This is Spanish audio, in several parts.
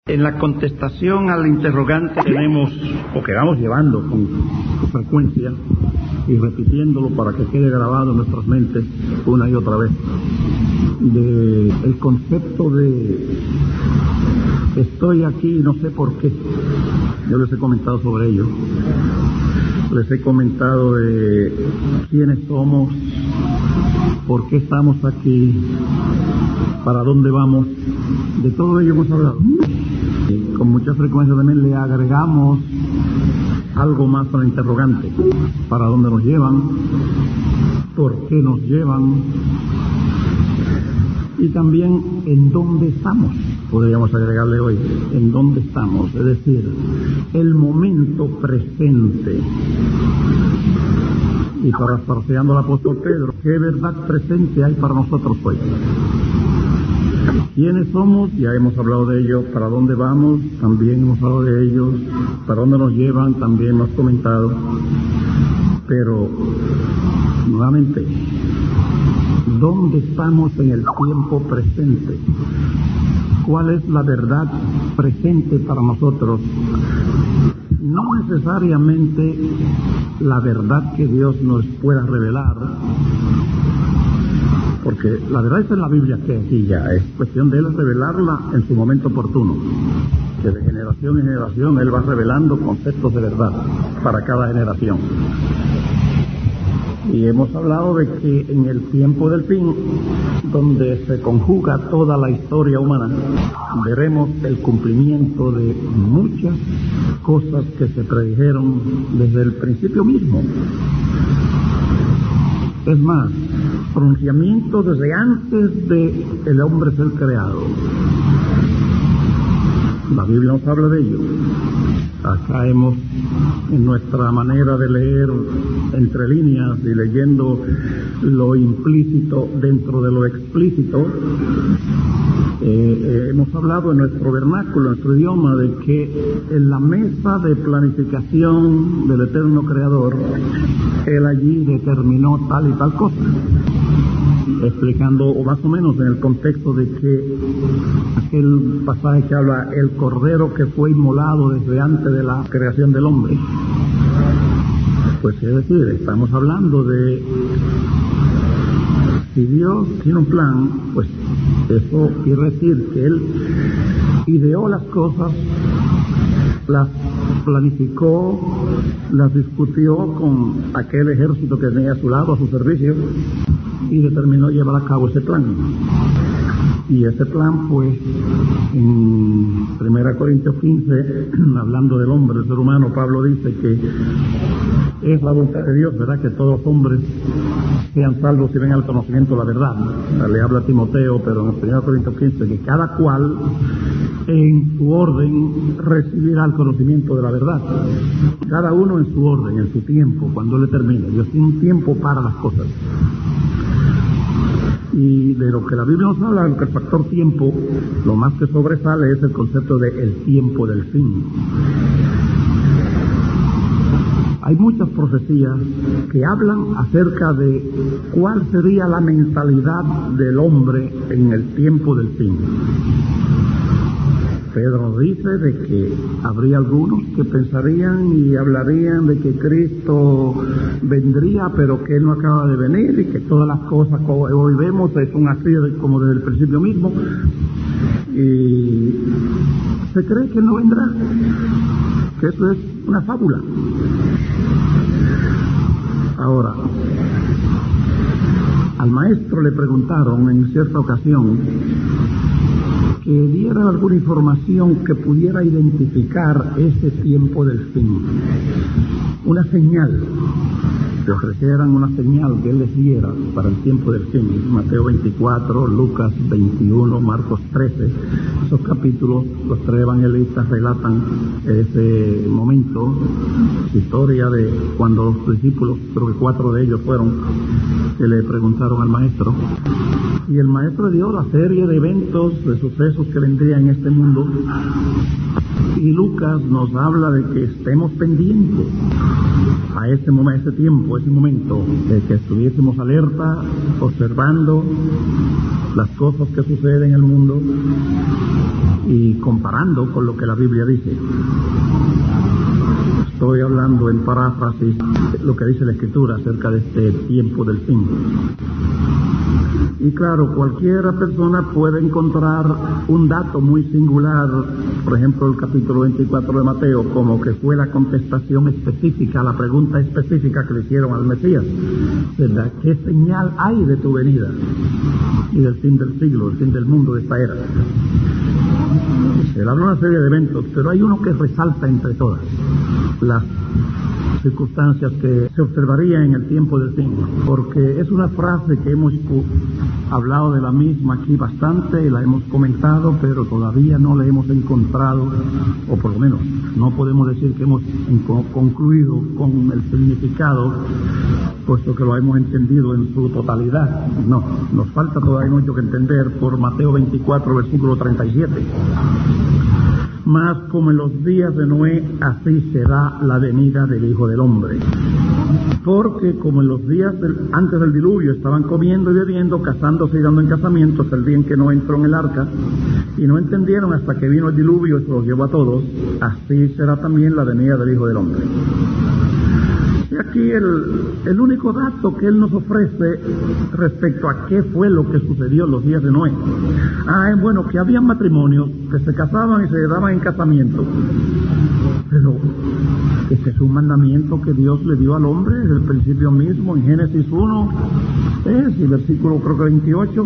En la contestación al interrogante tenemos, o que vamos llevando con frecuencia y repitiéndolo para que quede grabado en nuestras mentes una y otra vez, el concepto de estoy aquí y no sé por qué. Yo les he comentado sobre ello. Les he comentado de quiénes somos, por qué estamos aquí, para dónde vamos. De todo ello hemos hablado. Y con mucha frecuencia también le agregamos algo más al interrogante. ¿Para dónde nos llevan? ¿Por qué nos llevan? Y también en dónde estamos. Podríamos agregarle hoy, en dónde estamos, es decir, el momento presente. Y parafraseando al apóstol Pedro, ¿qué verdad presente hay para nosotros hoy? ¿Quiénes somos? Ya hemos hablado de ello. ¿Para dónde vamos? También hemos hablado de ellos. ¿Para dónde nos llevan? También hemos comentado. Pero, nuevamente, ¿dónde estamos en el tiempo presente? ¿Cuál es la verdad presente para nosotros? No necesariamente la verdad que Dios nos pueda revelar, porque la verdad está en la Biblia, que aquí ya es cuestión de Él revelarla en su momento oportuno, que de generación en generación Él va revelando conceptos de verdad para cada generación. Y hemos hablado de que en el tiempo del fin, donde se conjuga toda la historia humana, veremos el cumplimiento de muchas cosas que se predijeron desde el principio mismo. Es más, pronunciamiento desde antes de el hombre ser creado. La Biblia nos habla de ello. Acá hemos, en nuestra manera de leer entre líneas y leyendo lo implícito dentro de lo explícito, hemos hablado en nuestro vernáculo, en nuestro idioma, de que en la mesa de planificación del eterno Creador, Él allí determinó tal y tal cosa, explicando, o más o menos en el contexto de que aquel pasaje que habla el cordero que fue inmolado desde antes de la creación del hombre. Pues es decir, estamos hablando de si Dios tiene un plan, pues eso quiere decir que Él ideó las cosas, las planificó, las discutió con aquel ejército que tenía a su lado, a su servicio, y determinó llevar a cabo ese plan. Y ese plan, pues, en 1 Corintios 15, hablando del hombre, del ser humano, Pablo dice que es la voluntad de Dios, ¿verdad?, que todos los hombres sean salvos y vengan al conocimiento de la verdad. Le habla a Timoteo, pero en 1 Corintios 15, que cada cual en su orden recibirá el conocimiento de la verdad. Cada uno en su orden, en su tiempo, cuando Él termine. Dios tiene un tiempo para las cosas. Y de lo que la Biblia nos habla, el factor tiempo, lo más que sobresale es el concepto de el tiempo del fin. Hay muchas profecías que hablan acerca de cuál sería la mentalidad del hombre en el tiempo del fin. Pedro dice de que habría algunos que pensarían y hablarían de que Cristo vendría, pero que Él no acaba de venir, y que todas las cosas que hoy vemos son así como desde el principio mismo, y se cree que no vendrá, que eso es una fábula. Ahora, al maestro le preguntaron en cierta ocasión que diera alguna información que pudiera identificar ese tiempo del fin, una señal, que ofrecieran una señal que Él les diera para el tiempo del fin. Mateo 24, Lucas 21, Marcos 13, esos capítulos, los tres evangelistas relatan ese momento, historia de cuando los discípulos, creo que 4 de ellos fueron, que le preguntaron al maestro, y el maestro dio la serie de eventos, de sucesos que vendrían en este mundo, y Lucas nos habla de que estemos pendientes a ese momento, ese momento, de que estuviésemos alerta, observando las cosas que suceden en el mundo, y comparando con lo que la Biblia dice. Estoy hablando en paráfrasis de lo que dice la Escritura acerca de este tiempo del fin. Y claro, cualquier persona puede encontrar un dato muy singular, por ejemplo el capítulo 24 de Mateo, como que fue la contestación específica a la pregunta específica que le hicieron al Mesías, ¿verdad? ¿Qué señal hay de tu venida y del fin del siglo, del fin del mundo, de esta era? Él habla una serie de eventos, pero hay uno que resalta entre todas las circunstancias que se observarían en el tiempo del fin, porque es una frase que hemos hablado de la misma aquí bastante, la hemos comentado, pero todavía no la hemos encontrado, o por lo menos no podemos decir que hemos concluido con el significado, puesto que lo hemos entendido en su totalidad. No, nos falta todavía mucho que entender por Mateo 24, versículo 37. Mas como en los días de Noé, así será la venida del Hijo del Hombre. Porque como en los días antes del diluvio estaban comiendo y bebiendo, casándose y dando en casamiento hasta el día en que Noé entró en el arca, y no entendieron hasta que vino el diluvio y se los llevó a todos, así será también la venida del Hijo del Hombre. Y aquí el único dato que él nos ofrece respecto a qué fue lo que sucedió en los días de Noé. Bueno, que había matrimonios que se casaban y se daban en casamiento. Pero este es un mandamiento que Dios le dio al hombre desde el principio mismo, en Génesis 1, y versículo creo que 28.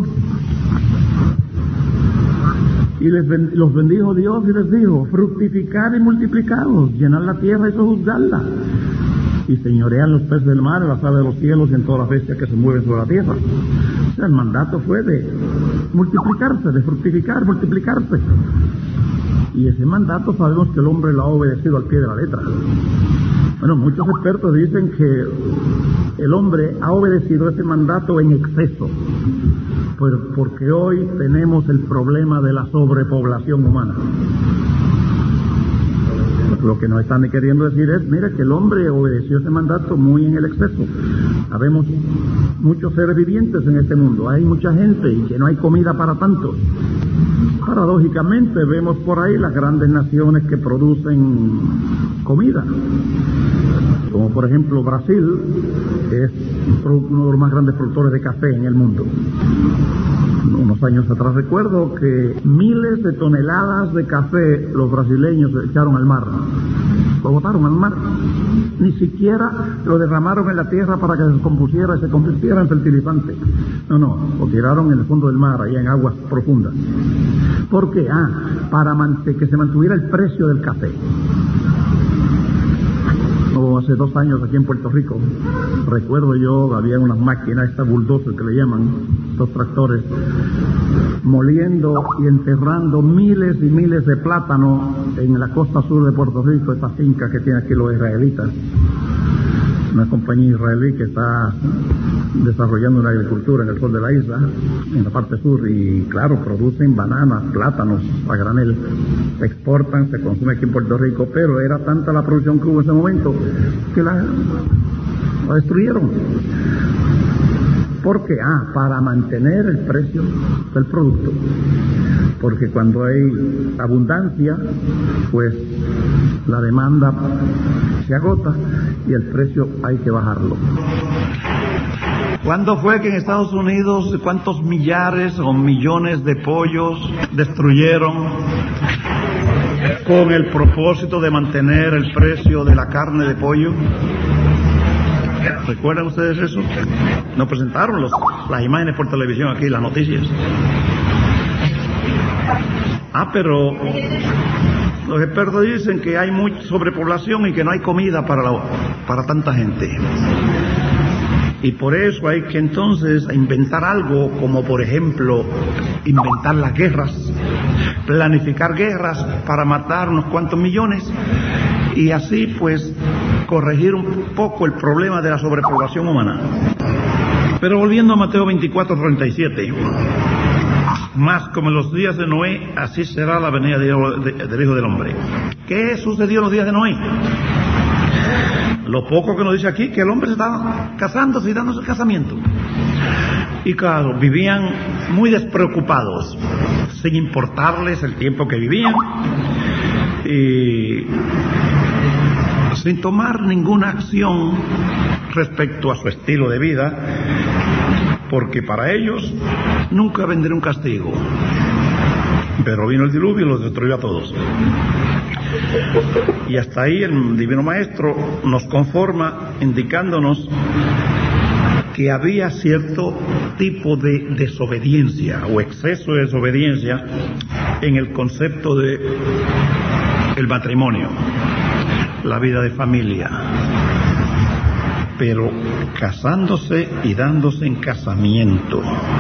Y los bendijo Dios y les dijo: fructificar y multiplicaros, llenar la tierra y sojuzgarla, y señorean los peces del mar, en las aves de los cielos y en todas las bestias que se mueven sobre la tierra. O sea, el mandato fue de multiplicarse, de fructificar, multiplicarse. Y ese mandato sabemos que el hombre lo ha obedecido al pie de la letra. Bueno, muchos expertos dicen que el hombre ha obedecido ese mandato en exceso, porque hoy tenemos el problema de la sobrepoblación humana. Lo que nos están queriendo decir es, mira, que el hombre obedeció ese mandato muy en el exceso. Habemos muchos seres vivientes en este mundo, hay mucha gente y que no hay comida para tantos. Paradójicamente vemos por ahí las grandes naciones que producen comida, como por ejemplo Brasil, que es uno de los más grandes productores de café en el mundo. Unos años atrás recuerdo que miles de toneladas de café los brasileños echaron al mar, lo botaron al mar, ni siquiera lo derramaron en la tierra para que se descompusiera y se convirtiera en fertilizante. No, lo tiraron en el fondo del mar, allá en aguas profundas. ¿Por qué? Para que se mantuviera el precio del café. Hace 2 años aquí en Puerto Rico, recuerdo yo, había unas máquinas, estas bulldozers que le llaman, estos tractores, moliendo y enterrando miles y miles de plátanos en la costa sur de Puerto Rico, esta finca que tienen aquí los israelitas, una compañía israelí que está desarrollando una agricultura en el sur de la isla, en la parte sur, y claro, producen bananas, plátanos a granel, se exportan, se consume aquí en Puerto Rico, pero era tanta la producción que hubo en ese momento que la destruyeron. ¿Por qué? Para mantener el precio del producto, porque cuando hay abundancia, pues la demanda se agota y el precio hay que bajarlo. ¿Cuándo fue que en Estados Unidos cuántos millares o millones de pollos destruyeron con el propósito de mantener el precio de la carne de pollo? ¿Recuerdan ustedes eso? Nos presentaron las imágenes por televisión aquí, las noticias. Pero los expertos dicen que hay mucha sobrepoblación y que no hay comida para tanta gente. Y por eso hay que entonces inventar algo, como por ejemplo inventar las guerras, planificar guerras para matar unos cuantos millones y así pues corregir un poco el problema de la sobrepoblación humana. Pero volviendo a Mateo 24:37, más como en los días de Noé, así será la venida del Hijo del Hombre. ¿Qué sucedió en los días de Noé? Lo poco que nos dice aquí, que el hombre se estaba casándose y dándose el casamiento. Y claro, vivían muy despreocupados, sin importarles el tiempo que vivían, y sin tomar ninguna acción respecto a su estilo de vida, porque para ellos nunca vendría un castigo. Pero vino el diluvio y los destruyó a todos. Y hasta ahí el Divino Maestro nos conforma indicándonos que había cierto tipo de desobediencia o exceso de desobediencia en el concepto de el matrimonio, la vida de familia, pero casándose y dándose en casamiento.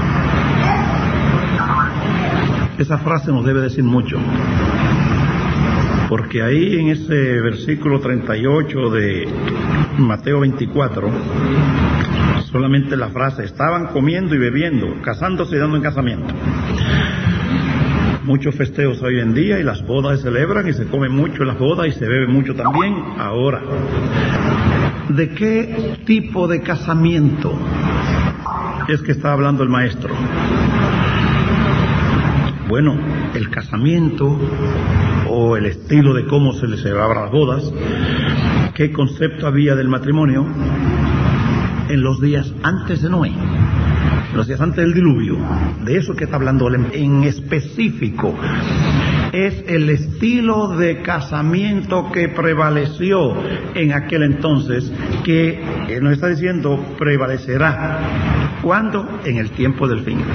Esa frase nos debe decir mucho, porque ahí en ese versículo 38 de Mateo 24, solamente la frase, estaban comiendo y bebiendo, casándose y dando en casamiento. Muchos festejos hoy en día y las bodas se celebran y se come mucho en las bodas y se bebe mucho también. Ahora, ¿de qué tipo de casamiento es que está hablando el maestro? Bueno, el casamiento o el estilo de cómo se le celebraban las bodas, ¿qué concepto había del matrimonio en los días antes de Noé? Los días antes del diluvio, de eso que está hablando en específico, es el estilo de casamiento que prevaleció en aquel entonces, que nos está diciendo prevalecerá. ¿Cuándo? En el tiempo del fin.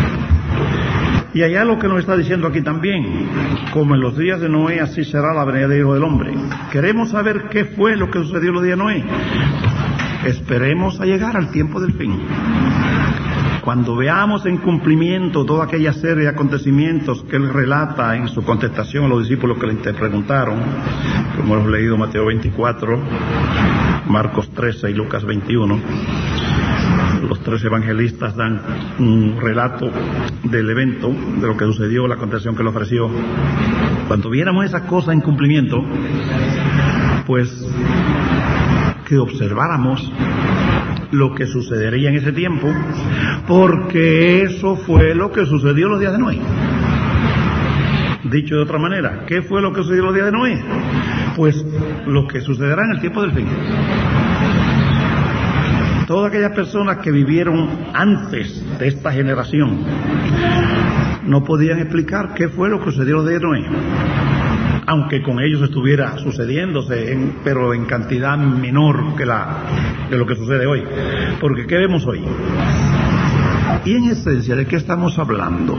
Y allá lo que nos está diciendo aquí también, como en los días de Noé, así será la venida del Hijo del Hombre. Queremos saber qué fue lo que sucedió en los días de Noé. Esperemos a llegar al tiempo del fin. Cuando veamos en cumplimiento toda aquella serie de acontecimientos que él relata en su contestación a los discípulos que le preguntaron, como hemos leído Mateo 24, Marcos 13 y Lucas 21, los tres evangelistas dan un relato del evento, de lo que sucedió, la contestación que le ofreció. Cuando viéramos esas cosas en cumplimiento, pues que observáramos lo que sucedería en ese tiempo, porque eso fue lo que sucedió en los días de Noé. Dicho de otra manera, ¿qué fue lo que sucedió en los días de Noé? Pues lo que sucederá en el tiempo del fin. Todas aquellas personas que vivieron antes de esta generación no podían explicar qué fue lo que sucedió en los días de Noé, aunque con ellos estuviera sucediéndose, pero en cantidad menor que de lo que sucede hoy. Porque ¿qué vemos hoy? Y en esencia, ¿de qué estamos hablando?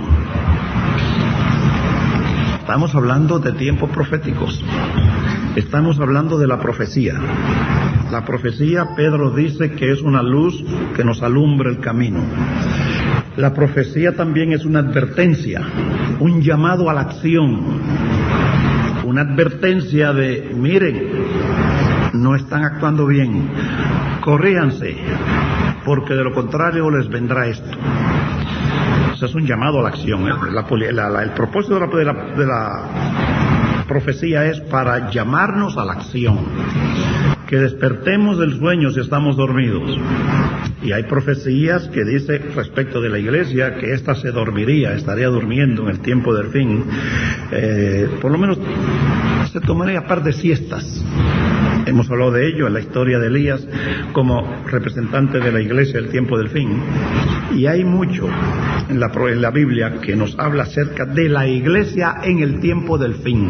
Estamos hablando de tiempos proféticos. Estamos hablando de la profecía. La profecía, Pedro dice que es una luz que nos alumbra el camino. La profecía también es una advertencia, un llamado a la acción. Una advertencia de, miren, no están actuando bien, corríjanse, porque de lo contrario les vendrá esto. Eso es un llamado a la acción. El propósito de la profecía es para llamarnos a la acción, que despertemos del sueño si estamos dormidos. Y hay profecías que dice respecto de la iglesia que ésta se dormiría, estaría durmiendo en el tiempo del fin, por lo menos se tomaría par de siestas. Hemos hablado de ello en la historia de Elías como representante de la iglesia del tiempo del fin. Y hay mucho en la Biblia que nos habla acerca de la iglesia en el tiempo del fin.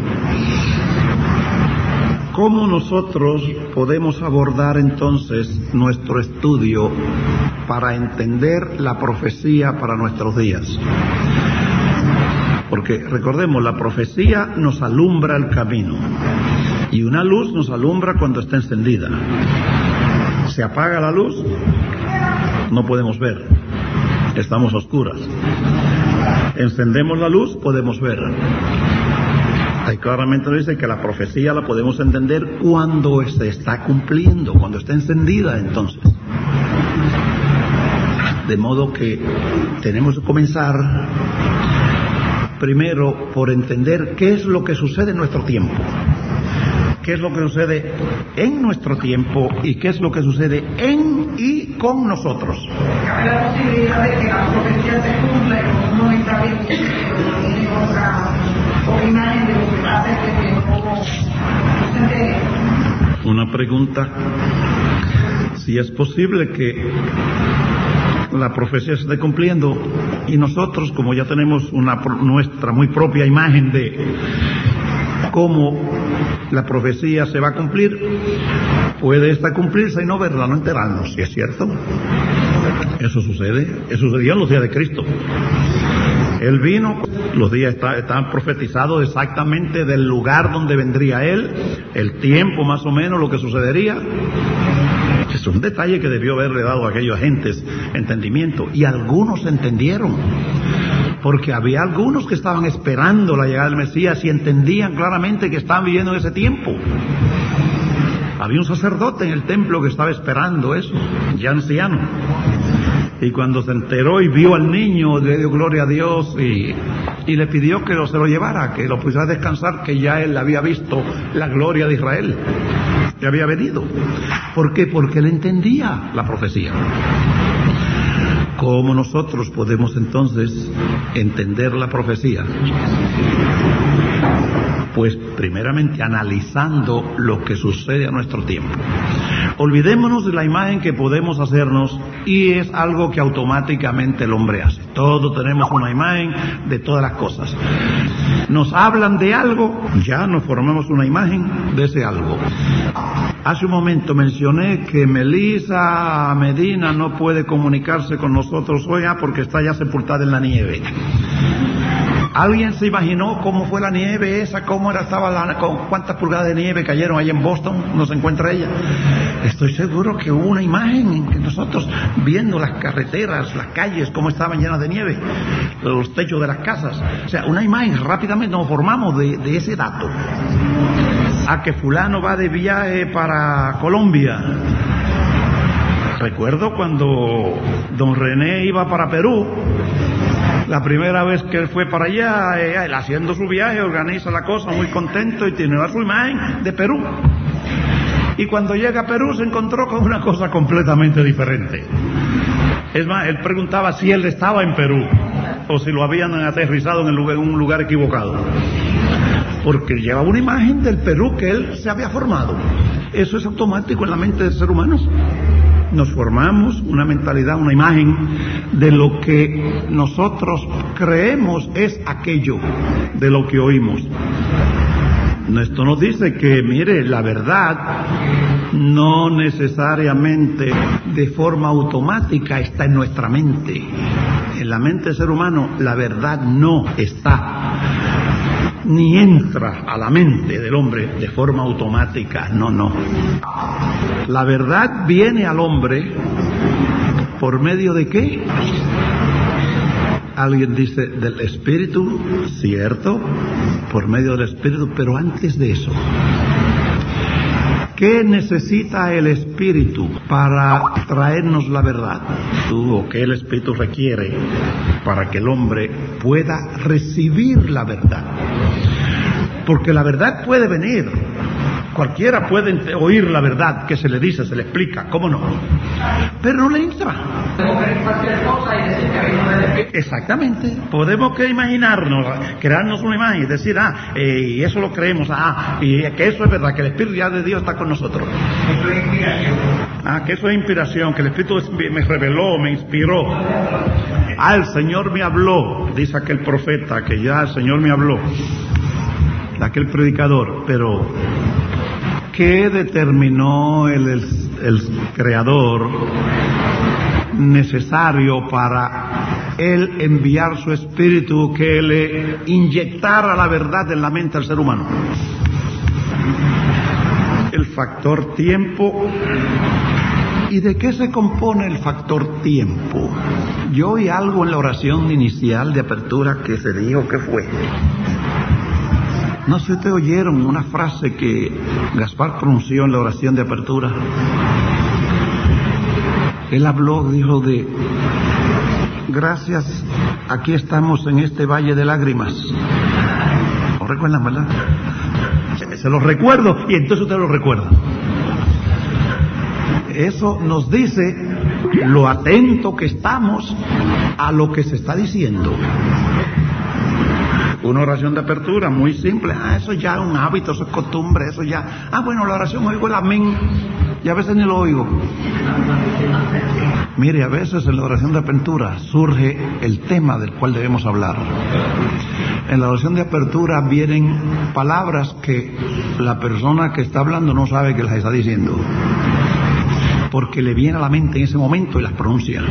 ¿Cómo nosotros podemos abordar entonces nuestro estudio para entender la profecía para nuestros días? Porque recordemos, la profecía nos alumbra el camino y una luz nos alumbra cuando está encendida. Se apaga la luz, no podemos ver, estamos a oscuras. Encendemos la luz, podemos ver. Ahí claramente nos dice que la profecía la podemos entender cuando se está cumpliendo, cuando está encendida entonces. De modo que tenemos que comenzar primero por entender qué es lo que sucede en nuestro tiempo. ¿Qué es lo que sucede en nuestro tiempo y qué es lo que sucede en y con nosotros. Cabe la posibilidad de que la profecía se cumpla y como no está bien, pero tiene otra imagen de lo que va a hacer que no se entere. Una pregunta: si es posible que la profecía se esté cumpliendo y nosotros, como ya tenemos nuestra muy propia imagen de cómo la profecía se va a cumplir, puede esta cumplirse y no verla, no enterarnos, si es cierto. Eso sucedió en los días de Cristo. Él vino, los días estaban profetizados exactamente del lugar donde vendría Él, el tiempo más o menos, lo que sucedería. Es un detalle que debió haberle dado a aquellos agentes entendimiento, y algunos entendieron, porque había algunos que estaban esperando la llegada del Mesías y entendían claramente que estaban viviendo en ese tiempo. Había un sacerdote en el templo que estaba esperando eso, ya anciano, y cuando se enteró y vio al niño, le dio gloria a Dios y le pidió que se lo llevara, que lo pusiera a descansar, que ya él había visto la gloria de Israel, que había venido. ¿Por qué? Porque él entendía la profecía. ¿Cómo nosotros podemos entonces entender la profecía? Pues primeramente analizando lo que sucede a nuestro tiempo. Olvidémonos de la imagen que podemos hacernos, y es algo que automáticamente el hombre hace. Todos tenemos una imagen de todas las cosas. Nos hablan de algo, ya nos formamos una imagen de ese algo. Hace un momento mencioné que Melissa Medina no puede comunicarse con nosotros hoy porque está ya sepultada en la nieve. ¿Alguien se imaginó cómo fue la nieve esa? ¿Cuántas pulgadas de nieve cayeron ahí en Boston? ¿No se encuentra ella? Estoy seguro que hubo una imagen en que nosotros, viendo las carreteras, las calles, cómo estaban llenas de nieve, los techos de las casas. O sea, una imagen, rápidamente nos formamos de ese dato. A que fulano va de viaje para Colombia. Recuerdo cuando don René iba para Perú. La primera vez que él fue para allá, él haciendo su viaje, organiza la cosa muy contento y tiene su imagen de Perú. Y cuando llega a Perú se encontró con una cosa completamente diferente. Es más, él preguntaba si él estaba en Perú o si lo habían aterrizado en un lugar equivocado. Porque llevaba una imagen del Perú que él se había formado. Eso es automático en la mente del ser humano. Nos formamos una mentalidad, una imagen de lo que nosotros creemos es aquello, de lo que oímos. Esto nos dice que, mire, la verdad no necesariamente de forma automática está en nuestra mente. En la mente del ser humano la verdad no está, ni entra a la mente del hombre de forma automática, no. La verdad viene al hombre ¿por medio de qué? Alguien dice del Espíritu, cierto, por medio del Espíritu, pero antes de eso, ¿qué necesita el Espíritu para traernos la verdad? ¿O qué el Espíritu requiere para que el hombre pueda recibir la verdad? Porque la verdad puede venir. Cualquiera puede oír la verdad que se le dice, se le explica, ¿cómo no? Pero no le entra. Exactamente. Podemos que imaginarnos, crearnos una imagen y decir, y eso lo creemos, y que eso es verdad, que el Espíritu ya de Dios está con nosotros. Eso es inspiración. Que eso es inspiración, que el Espíritu me reveló, me inspiró. El Señor me habló, dice aquel profeta, que ya el Señor me habló, aquel predicador, pero ¿qué determinó el Creador necesario para Él enviar su Espíritu que le inyectara la verdad en la mente al ser humano? El factor tiempo. ¿Y de qué se compone el factor tiempo? Yo oí algo en la oración inicial de apertura que se dijo que fue. No sé si ustedes oyeron una frase que Gaspar pronunció en la oración de apertura. Él habló, dijo de gracias, aquí estamos en este valle de lágrimas. ¿Lo recuerdan, verdad? Se los recuerdo y entonces ustedes lo recuerdan. Eso nos dice lo atento que estamos a lo que se está diciendo. Una oración de apertura muy simple, eso ya es un hábito, eso es costumbre, eso ya, bueno, la oración oigo el amén, y a veces ni lo oigo. Mire, a veces en la oración de apertura surge el tema del cual debemos hablar. En la oración de apertura vienen palabras que la persona que está hablando no sabe que las está diciendo, porque le viene a la mente en ese momento y las pronuncia.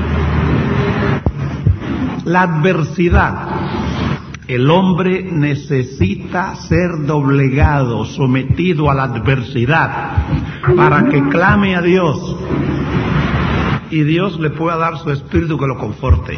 La adversidad. El hombre necesita ser doblegado, sometido a la adversidad, para que clame a Dios y Dios le pueda dar su espíritu que lo conforte.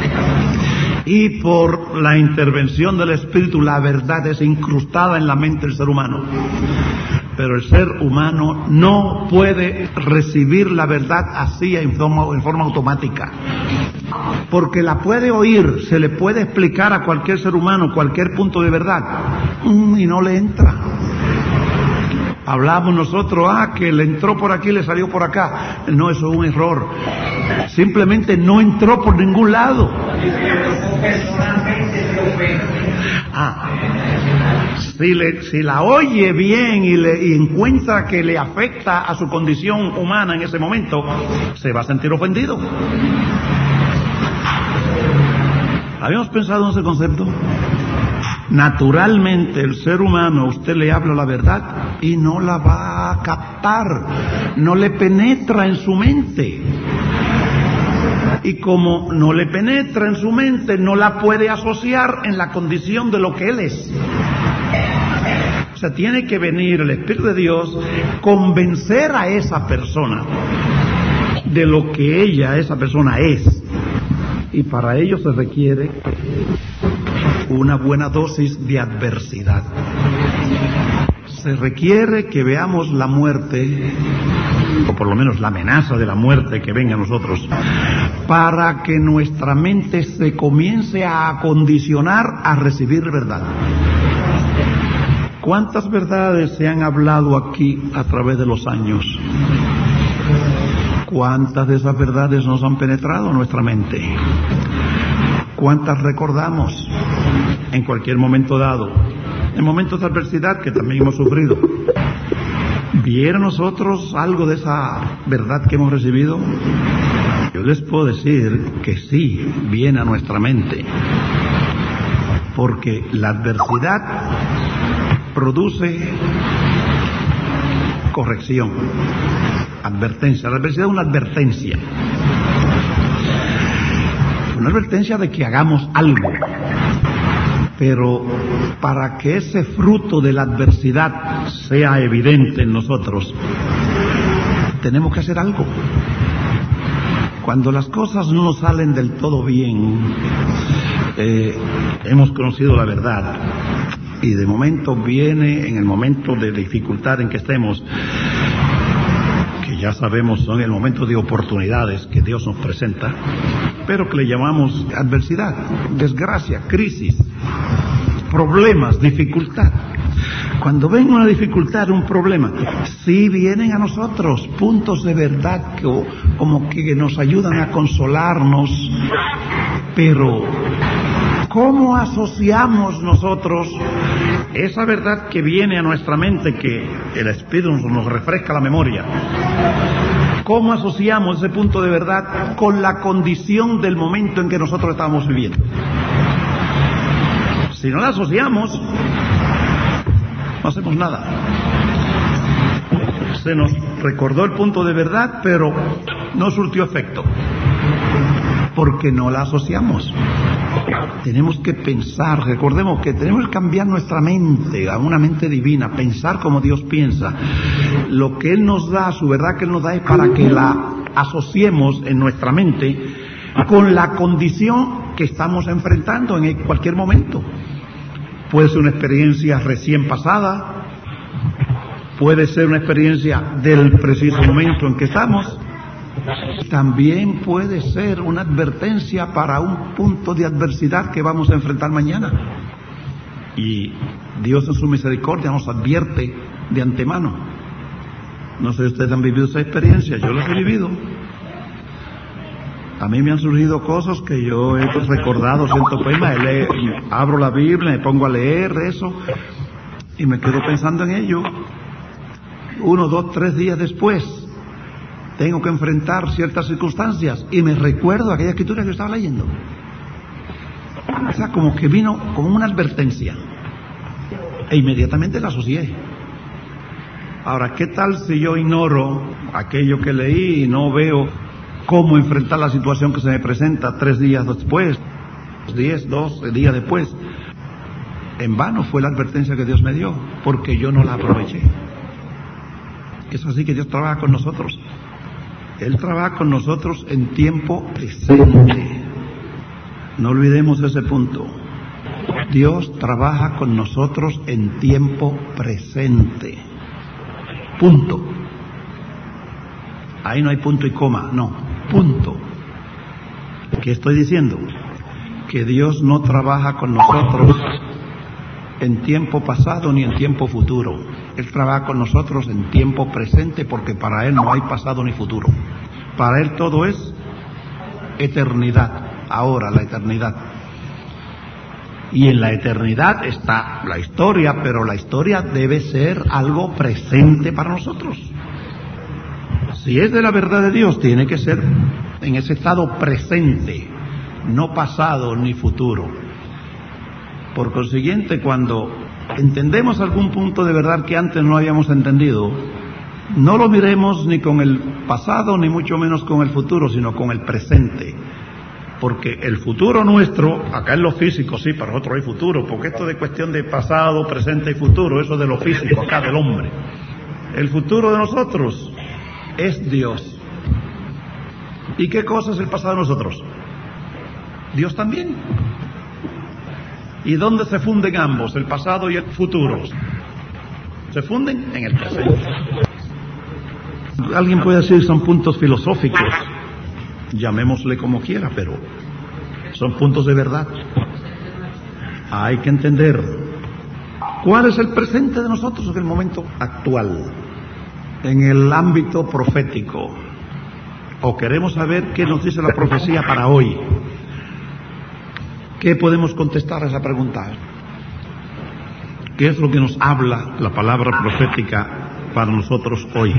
Y por la intervención del espíritu la verdad es incrustada en la mente del ser humano. Pero el ser humano no puede recibir la verdad así en forma automática, porque la puede oír, se le puede explicar a cualquier ser humano cualquier punto de verdad y no le entra. Hablamos nosotros, que le entró por aquí, le salió por acá. No, eso es un error. Simplemente no entró por ningún lado. Si la oye bien y encuentra que le afecta a su condición humana en ese momento, se va a sentir ofendido. ¿Habíamos pensado en ese concepto? Naturalmente el ser humano, usted le habla la verdad y no la va a captar, no le penetra en su mente. Y como no le penetra en su mente, no la puede asociar en la condición de lo que él es. O sea, tiene que venir el Espíritu de Dios, convencer a esa persona de lo que esa persona es. Y para ello se requiere una buena dosis de adversidad. Se requiere que veamos la muerte, o por lo menos la amenaza de la muerte que venga a nosotros, para que nuestra mente se comience a acondicionar a recibir verdad. ¿Cuántas verdades se han hablado aquí a través de los años? ¿Cuántas de esas verdades nos han penetrado en nuestra mente? ¿Cuántas recordamos en cualquier momento dado? En momentos de adversidad que también hemos sufrido. ¿Viera nosotros algo de esa verdad que hemos recibido? Yo les puedo decir que sí, viene a nuestra mente. Porque la adversidad produce corrección, advertencia. La adversidad es una advertencia. Una advertencia de que hagamos algo. Pero para que ese fruto de la adversidad sea evidente en nosotros, tenemos que hacer algo. Cuando las cosas no nos salen del todo bien, hemos conocido la verdad y de momento viene, en el momento de dificultad en que estemos, que ya sabemos son el momento de oportunidades que Dios nos presenta, pero que le llamamos adversidad, desgracia, crisis, problemas, dificultad. Cuando ven una dificultad, un problema, sí vienen a nosotros puntos de verdad que como que nos ayudan a consolarnos, pero ¿cómo asociamos nosotros esa verdad que viene a nuestra mente, que el Espíritu nos refresca la memoria? ¿Cómo asociamos ese punto de verdad con la condición del momento en que nosotros estamos viviendo? Si no la asociamos, no hacemos nada. Se nos recordó el punto de verdad, pero no surtió efecto, porque no la asociamos. Tenemos que pensar, recordemos que tenemos que cambiar nuestra mente a una mente divina, pensar como Dios piensa. Lo que Él nos da, su verdad que Él nos da, es para que la asociemos en nuestra mente con la condición que estamos enfrentando en cualquier momento. Puede ser una experiencia recién pasada, puede ser una experiencia del preciso momento en que estamos, también puede ser una advertencia para un punto de adversidad que vamos a enfrentar mañana. Y Dios en su misericordia nos advierte de antemano. No sé si ustedes han vivido esa experiencia, yo la he vivido. A mí me han surgido cosas que yo he recordado, siento pena, abro la Biblia, me pongo a leer eso y me quedo pensando en ello. 1, 2, 3 días después tengo que enfrentar ciertas circunstancias y me recuerdo aquella escritura que yo estaba leyendo. O sea, como que vino como una advertencia e inmediatamente la asocié. Ahora, ¿qué tal si yo ignoro aquello que leí y no veo cómo enfrentar la situación que se me presenta 3 días después, 12 días después? En vano fue la advertencia que Dios me dio, porque yo no la aproveché. Es así que Dios trabaja con nosotros. Él trabaja con nosotros en tiempo presente. No olvidemos ese punto. Dios trabaja con nosotros en tiempo presente. Punto. Ahí no hay punto y coma, no, punto. ¿Qué estoy diciendo? Que Dios no trabaja con nosotros en tiempo pasado ni en tiempo futuro. Él trabaja con nosotros en tiempo presente, porque para Él no hay pasado ni futuro. Para Él todo es eternidad, ahora la eternidad. Y en la eternidad está la historia, pero la historia debe ser algo presente para nosotros. Si es de la verdad de Dios, tiene que ser en ese estado presente, no pasado ni futuro. Por consiguiente, cuando entendemos algún punto de verdad que antes no habíamos entendido, no lo miremos ni con el pasado, ni mucho menos con el futuro, sino con el presente. Porque el futuro nuestro, acá en lo físico, sí, para nosotros hay futuro, porque esto de cuestión de pasado, presente y futuro, eso de lo físico, acá del hombre. El futuro de nosotros es Dios. ¿Y qué cosa es el pasado de nosotros? Dios también. ¿Y dónde se funden ambos, el pasado y el futuro? Se funden en el presente. Alguien puede decir son puntos filosóficos, llamémosle como quiera, pero son puntos de verdad. Hay que entender cuál es el presente de nosotros en el momento actual, en el ámbito profético. O queremos saber qué nos dice la profecía para hoy. ¿Qué podemos contestar a esa pregunta? ¿Qué es lo que nos habla la palabra profética para nosotros hoy?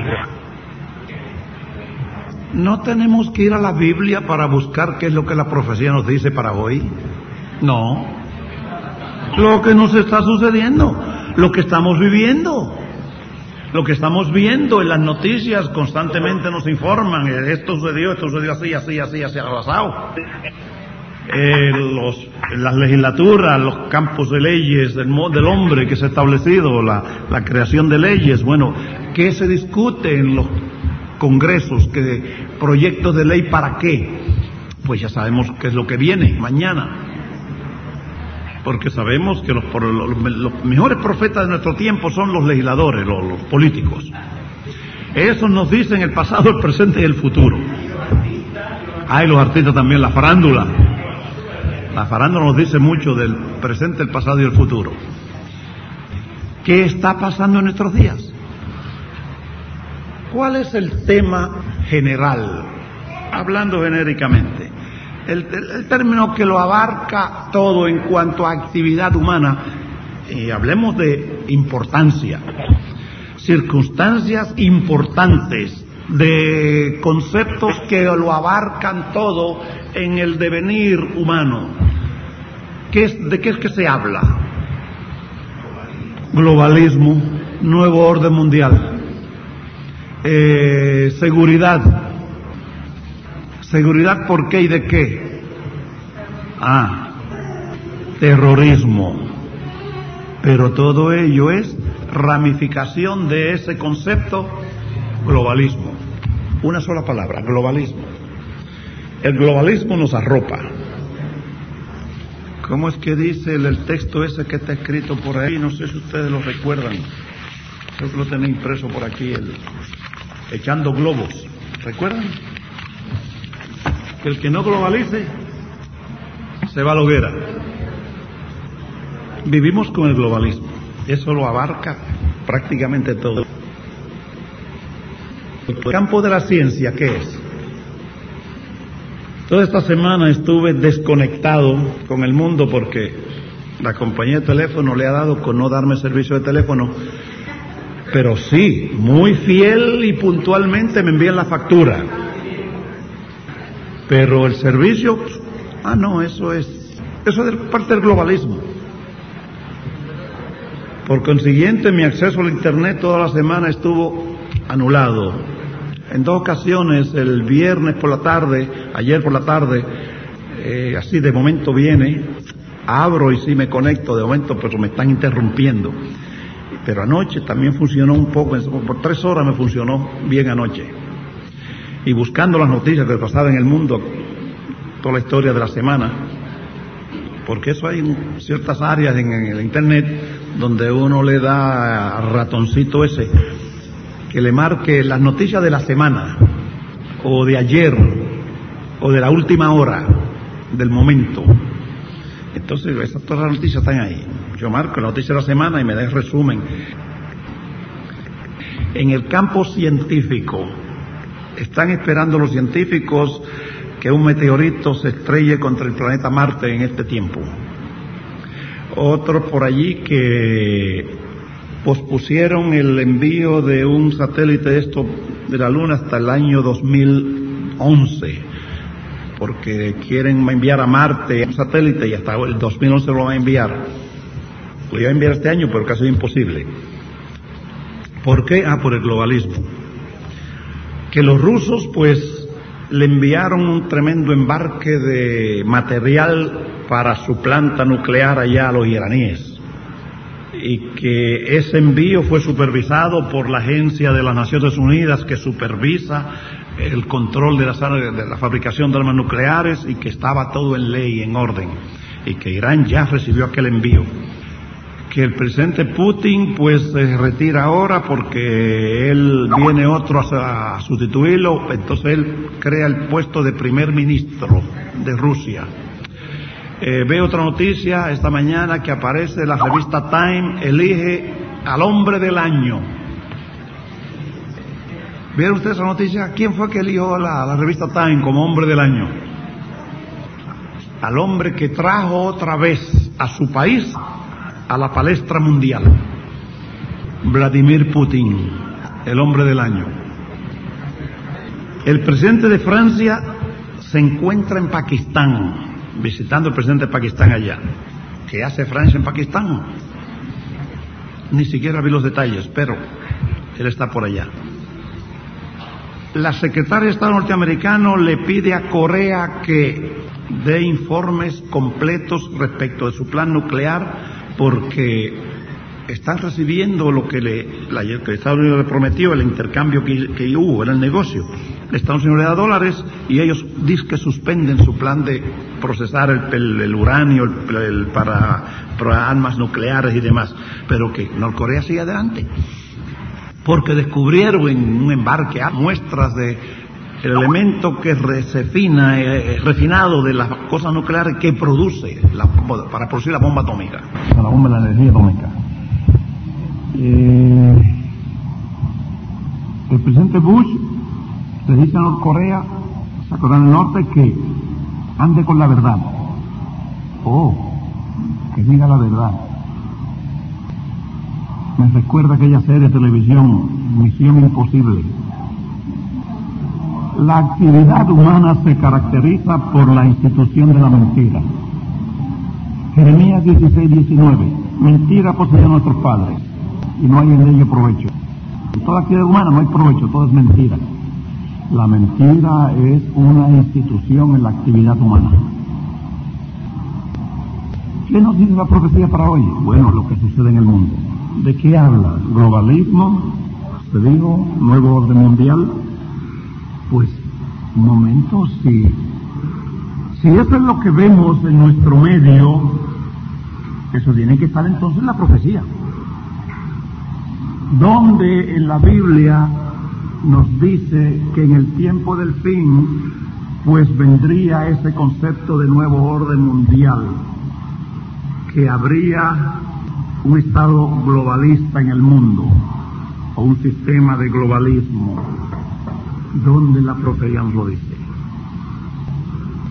No tenemos que ir a la Biblia para buscar qué es lo que la profecía nos dice para hoy. No. Lo que nos está sucediendo, lo que estamos viviendo, lo que estamos viendo en las noticias constantemente nos informan. Esto sucedió así, asado. Las legislaturas, los campos de leyes del hombre que se ha establecido, la creación de leyes. Bueno, ¿qué se discute en los congresos? ¿Qué proyectos de ley para qué? Pues ya sabemos qué es lo que viene mañana, porque sabemos que los mejores profetas de nuestro tiempo son los legisladores, los políticos. Esos nos dicen el pasado, el presente y el futuro. Hay los artistas también, la farándula. La farándula nos dice mucho del presente, el pasado y el futuro. ¿Qué está pasando en nuestros días? ¿Cuál es el tema general? Hablando genéricamente, el término que lo abarca todo en cuanto a actividad humana, hablemos de importancia, circunstancias importantes, de conceptos que lo abarcan todo en el devenir humano. ¿De qué es que se habla? Globalismo, nuevo orden mundial, seguridad. ¿Seguridad por qué y de qué? Terrorismo. Pero todo ello es ramificación de ese concepto, globalismo. Una sola palabra, globalismo. El globalismo nos arropa. ¿Cómo es que dice el texto ese que está escrito por ahí? No sé si ustedes lo recuerdan. Creo que lo tenéis impreso por aquí, echando globos. ¿Recuerdan? Que el que no globalice se va a la hoguera. Vivimos con el globalismo. Eso lo abarca prácticamente todo. El campo de la ciencia, ¿qué es? Toda esta semana estuve desconectado con el mundo porque la compañía de teléfono le ha dado con no darme servicio de teléfono, pero sí, muy fiel y puntualmente me envían la factura. Pero el servicio, no, eso es parte del globalismo. Por consiguiente, mi acceso al internet toda la semana estuvo anulado. En 2 ocasiones, el viernes por la tarde, ayer por la tarde, así de momento viene, abro y sí me conecto de momento, pero me están interrumpiendo. Pero anoche también funcionó un poco, por 3 horas me funcionó bien anoche. Y buscando las noticias que pasaban en el mundo, toda la historia de la semana, porque eso hay ciertas áreas en el internet donde uno le da al ratoncito ese que le marque las noticias de la semana, o de ayer, o de la última hora, del momento. Entonces, todas las noticias están ahí. Yo marco la noticia de la semana y me da el resumen. En el campo científico, están esperando los científicos que un meteorito se estrelle contra el planeta Marte en este tiempo. Otros por allí que pospusieron el envío de un satélite de la Luna hasta el año 2011, porque quieren enviar a Marte un satélite y hasta el 2011 lo van a enviar. Lo iba a enviar este año, pero casi imposible. ¿Por qué? Por el globalismo. Que los rusos, pues, le enviaron un tremendo embarque de material para su planta nuclear allá a los iraníes. Y que ese envío fue supervisado por la Agencia de las Naciones Unidas que supervisa el control de la fabricación de armas nucleares, y que estaba todo en ley, en orden, y que Irán ya recibió aquel envío. Que el presidente Putin pues se retira ahora porque viene otro a sustituirlo, entonces él crea el puesto de primer ministro de Rusia. Veo otra noticia esta mañana que aparece, la revista Time elige al hombre del año. ¿Vieron ustedes esa noticia? ¿Quién fue que eligió la revista Time como hombre del año? Al hombre que trajo otra vez a su país a la palestra mundial. Vladimir Putin, el hombre del año. El presidente de Francia se encuentra en Pakistán, visitando al presidente de Pakistán allá. ¿Qué hace Francia en Pakistán? Ni siquiera vi los detalles, pero él está por allá. La secretaria de Estado norteamericano le pide a Corea que dé informes completos respecto de su plan nuclear, porque están recibiendo lo que Estados Unidos le prometió, el intercambio que hubo en el negocio. Estados Unidos le da dólares y ellos dicen que suspenden su plan de procesar el uranio para armas nucleares y demás, pero que Norcorea sigue adelante, porque descubrieron en un embarque muestras de el elemento que refinado de las cosas nucleares que produce para producir la bomba atómica. La bomba de la energía atómica. El presidente Bush le dice a Norcorea, a Corea del Norte, que ande con la verdad. Que diga la verdad. Me recuerda aquella serie de televisión, Misión Imposible. La actividad humana se caracteriza por la institución de la mentira. Jeremías 16:19. Mentira poseían nuestros padres, y no hay en ello provecho. En toda actividad humana no hay provecho, todo es mentira. La mentira es una institución en la actividad humana. ¿Qué nos dice la profecía para hoy? Bueno, lo que sucede en el mundo. ¿De qué habla? Globalismo, te digo, nuevo orden mundial. Pues, un momento, si eso es lo que vemos en nuestro medio, eso tiene que estar entonces en la profecía. Donde en la Biblia nos dice que en el tiempo del fin, pues vendría ese concepto de nuevo orden mundial, que habría un estado globalista en el mundo, o un sistema de globalismo, donde la profecía nos lo dice.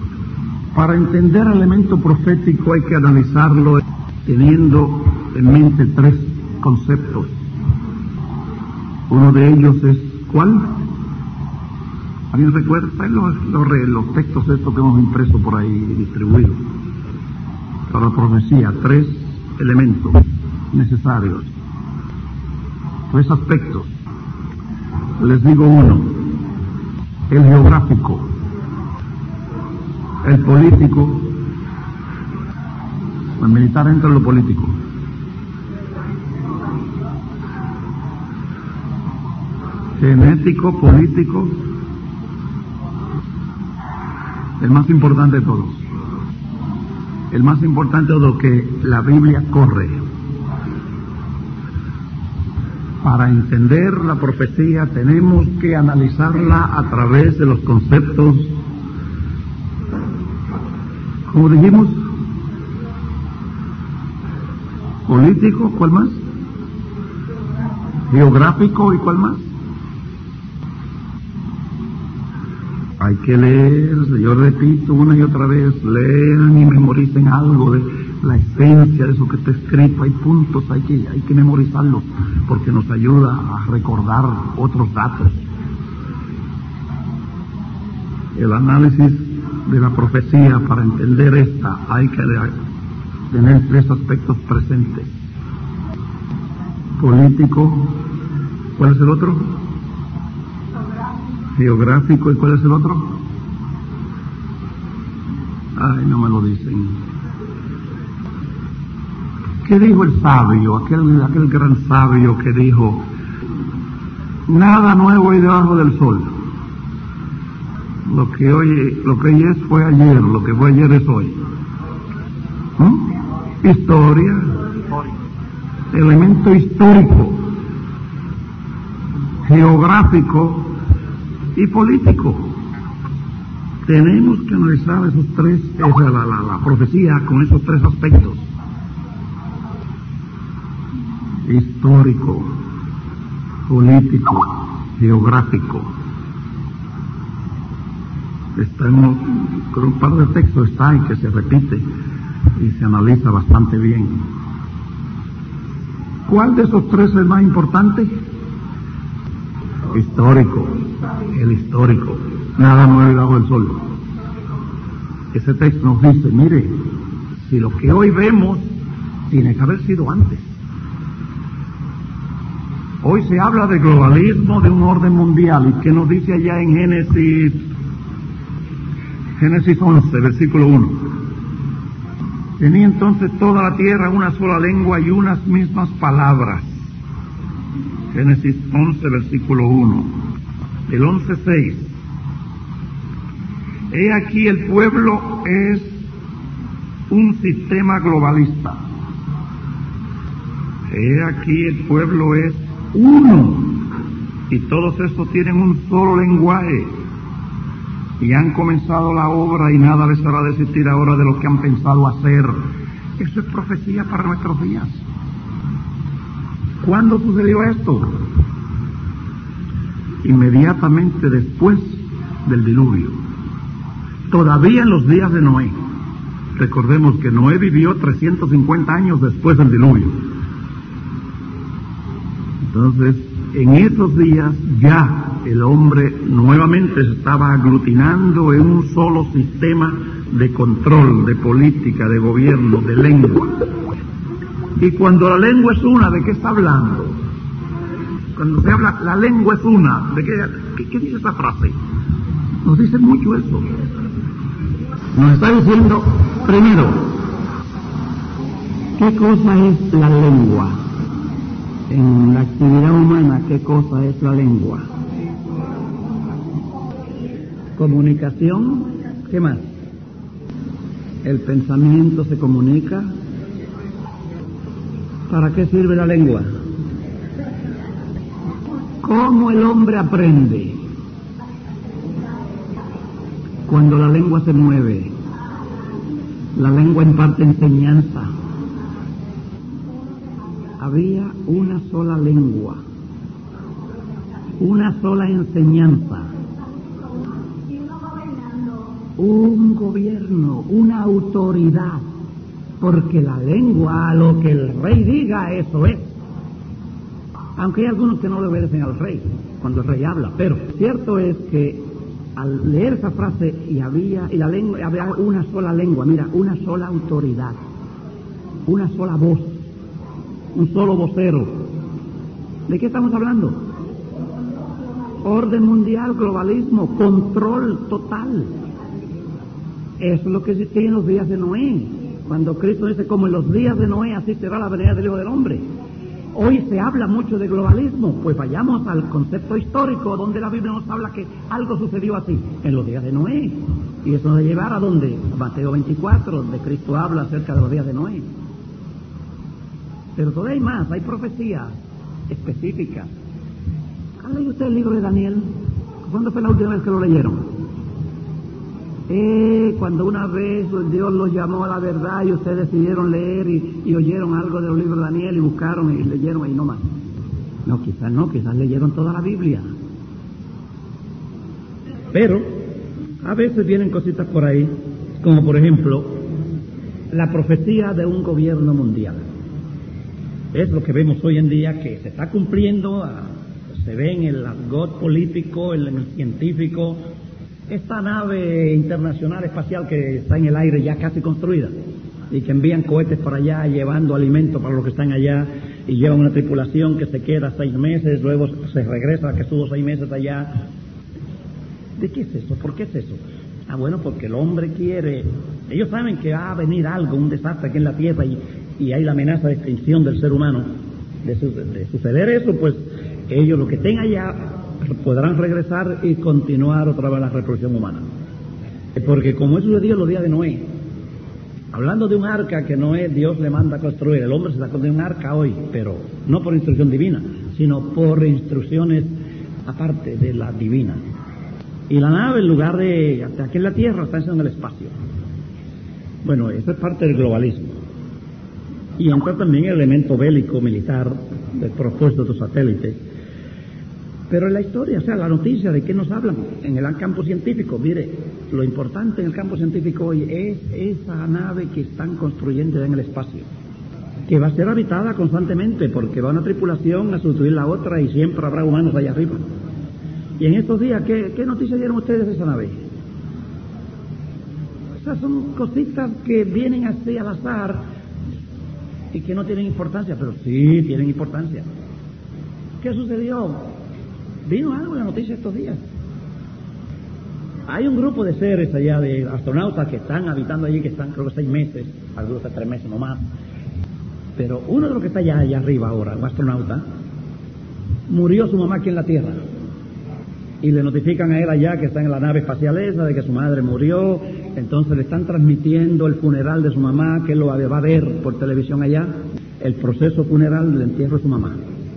Para entender el elemento profético hay que analizarlo teniendo en mente tres conceptos. Uno de ellos es ¿cuál? ¿Alguien recuerda? Los textos estos que hemos impreso por ahí y distribuido. Para la profecía, tres elementos necesarios, tres aspectos. Les digo uno, el geográfico, el político, el militar entra en lo político. Genético, político, el más importante de todos. El más importante de lo que la Biblia corre. Para entender la profecía tenemos que analizarla a través de los conceptos, como dijimos, político, ¿cuál más? Geográfico, ¿y cuál más? Hay que leer, yo repito una y otra vez, lean y memoricen algo de la esencia de eso que está escrito. Hay puntos, hay que memorizarlos, porque nos ayuda a recordar otros datos. El análisis de la profecía, para entender esta, hay que tener tres aspectos presentes. Político, ¿cuál es el otro? Geográfico, ¿y cuál es el otro? Ay, no me lo dicen. ¿Qué dijo el sabio, aquel gran sabio que dijo, nada nuevo hay debajo del sol? Lo que hoy es fue ayer, lo que fue ayer es hoy. Historia, elemento histórico, geográfico y político. Tenemos que analizar esos tres, la profecía con esos tres aspectos: histórico, político, geográfico. Estamos con un par de textos está y que se repite y se analiza bastante bien. ¿Cuál de esos tres es el más importante? Histórico, el histórico, nada nuevo debajo del sol. Ese texto nos dice, mire, si lo que hoy vemos tiene que haber sido antes. Hoy se habla de globalismo, de un orden mundial, y ¿qué nos dice allá en Génesis 11, versículo 1? Tenía entonces toda la tierra una sola lengua y unas mismas palabras. Génesis 11, versículo 1. El 11:6. He aquí el pueblo es un sistema globalista. He aquí el pueblo es uno. Y todos estos tienen un solo lenguaje. Y han comenzado la obra y nada les hará desistir ahora de lo que han pensado hacer. Eso es profecía para nuestros días. ¿Cuándo sucedió esto? Inmediatamente después del diluvio. Todavía en los días de Noé. Recordemos que Noé vivió 350 años después del diluvio. Entonces, en esos días ya el hombre nuevamente se estaba aglutinando en un solo sistema de control, de política, de gobierno, de lengua. Y cuando la lengua es una, ¿de qué está hablando? Cuando se habla, la lengua es una, ¿de qué dice esa frase? Nos dice mucho eso. Nos está diciendo, primero, ¿qué cosa es la lengua? En la actividad humana, ¿qué cosa es la lengua? Comunicación, ¿qué más? El pensamiento se comunica. ¿Para qué sirve la lengua? ¿Cómo el hombre aprende? Cuando la lengua se mueve. La lengua imparte enseñanza. Había una sola lengua, una sola enseñanza. un gobierno, una autoridad, porque la lengua, lo que el rey diga, eso es. Aunque hay algunos que no le obedecen al rey cuando el rey habla, pero cierto es que al leer esa frase había una sola lengua, mira, una sola autoridad, una sola voz, un solo vocero. ¿De qué estamos hablando? Orden mundial, globalismo, control total. Eso es lo que existía en los días de Noé, cuando Cristo dice, como en los días de Noé, así será la venida del Hijo del Hombre. Hoy se habla mucho de globalismo, pues vayamos al concepto histórico, donde la Biblia nos habla que algo sucedió así, en los días de Noé. Y eso nos lleva a ¿dónde? Mateo 24, donde Cristo habla acerca de los días de Noé. Pero todavía hay más, hay profecías específicas. ¿Han leído usted el libro de Daniel? ¿Cuándo fue la última vez que lo leyeron? Cuando una vez Dios los llamó a la verdad y ustedes decidieron leer y oyeron algo del libro de Daniel y buscaron y leyeron ahí nomás. No, quizás leyeron toda la Biblia. Pero a veces vienen cositas por ahí, como por ejemplo la profecía de un gobierno mundial. Es lo que vemos hoy en día que se está cumpliendo, se ve en el argot político, en el científico. Esta nave internacional espacial que está en el aire ya casi construida y que envían cohetes para allá llevando alimento para los que están allá y llevan una tripulación que se queda 6 meses, luego se regresa, que estuvo 6 meses allá. ¿De qué es eso? ¿Por qué es eso? Bueno, porque el hombre quiere... Ellos saben que va a venir algo, un desastre aquí en la Tierra y hay la amenaza de extinción del ser humano. De suceder eso, pues ellos lo que estén allá podrán regresar y continuar otra vez la reproducción humana. Porque como eso sucedió en los días de Noé, hablando de un arca que Noé, Dios le manda a construir, el hombre se sacó de un arca hoy, pero no por instrucción divina, sino por instrucciones aparte de la divina. Y la nave, en lugar de aquí en la Tierra, está en el espacio. Bueno, eso es parte del globalismo. Y entra también el elemento bélico militar del propósito de los satélites. Pero en la historia, o sea, la noticia de qué nos hablan en el campo científico, mire, lo importante en el campo científico hoy es esa nave que están construyendo en el espacio, que va a ser habitada constantemente porque va una tripulación a sustituir la otra y siempre habrá humanos allá arriba. Y en estos días, ¿qué noticias dieron ustedes de esa nave? Esas son cositas que vienen así al azar y que no tienen importancia, pero sí tienen importancia. ¿Qué sucedió? Vino algo en la noticia estos días. Hay un grupo de seres allá, de astronautas que están habitando allí, que están creo que 6 meses, algunos hasta 3 meses nomás. Pero uno de los que está allá arriba ahora, un astronauta, murió su mamá aquí en la Tierra. Y le notifican a él allá que está en la nave espacial esa, de que su madre murió. Entonces le están transmitiendo el funeral de su mamá, que él lo va a ver por televisión allá, el proceso funeral del entierro de su mamá.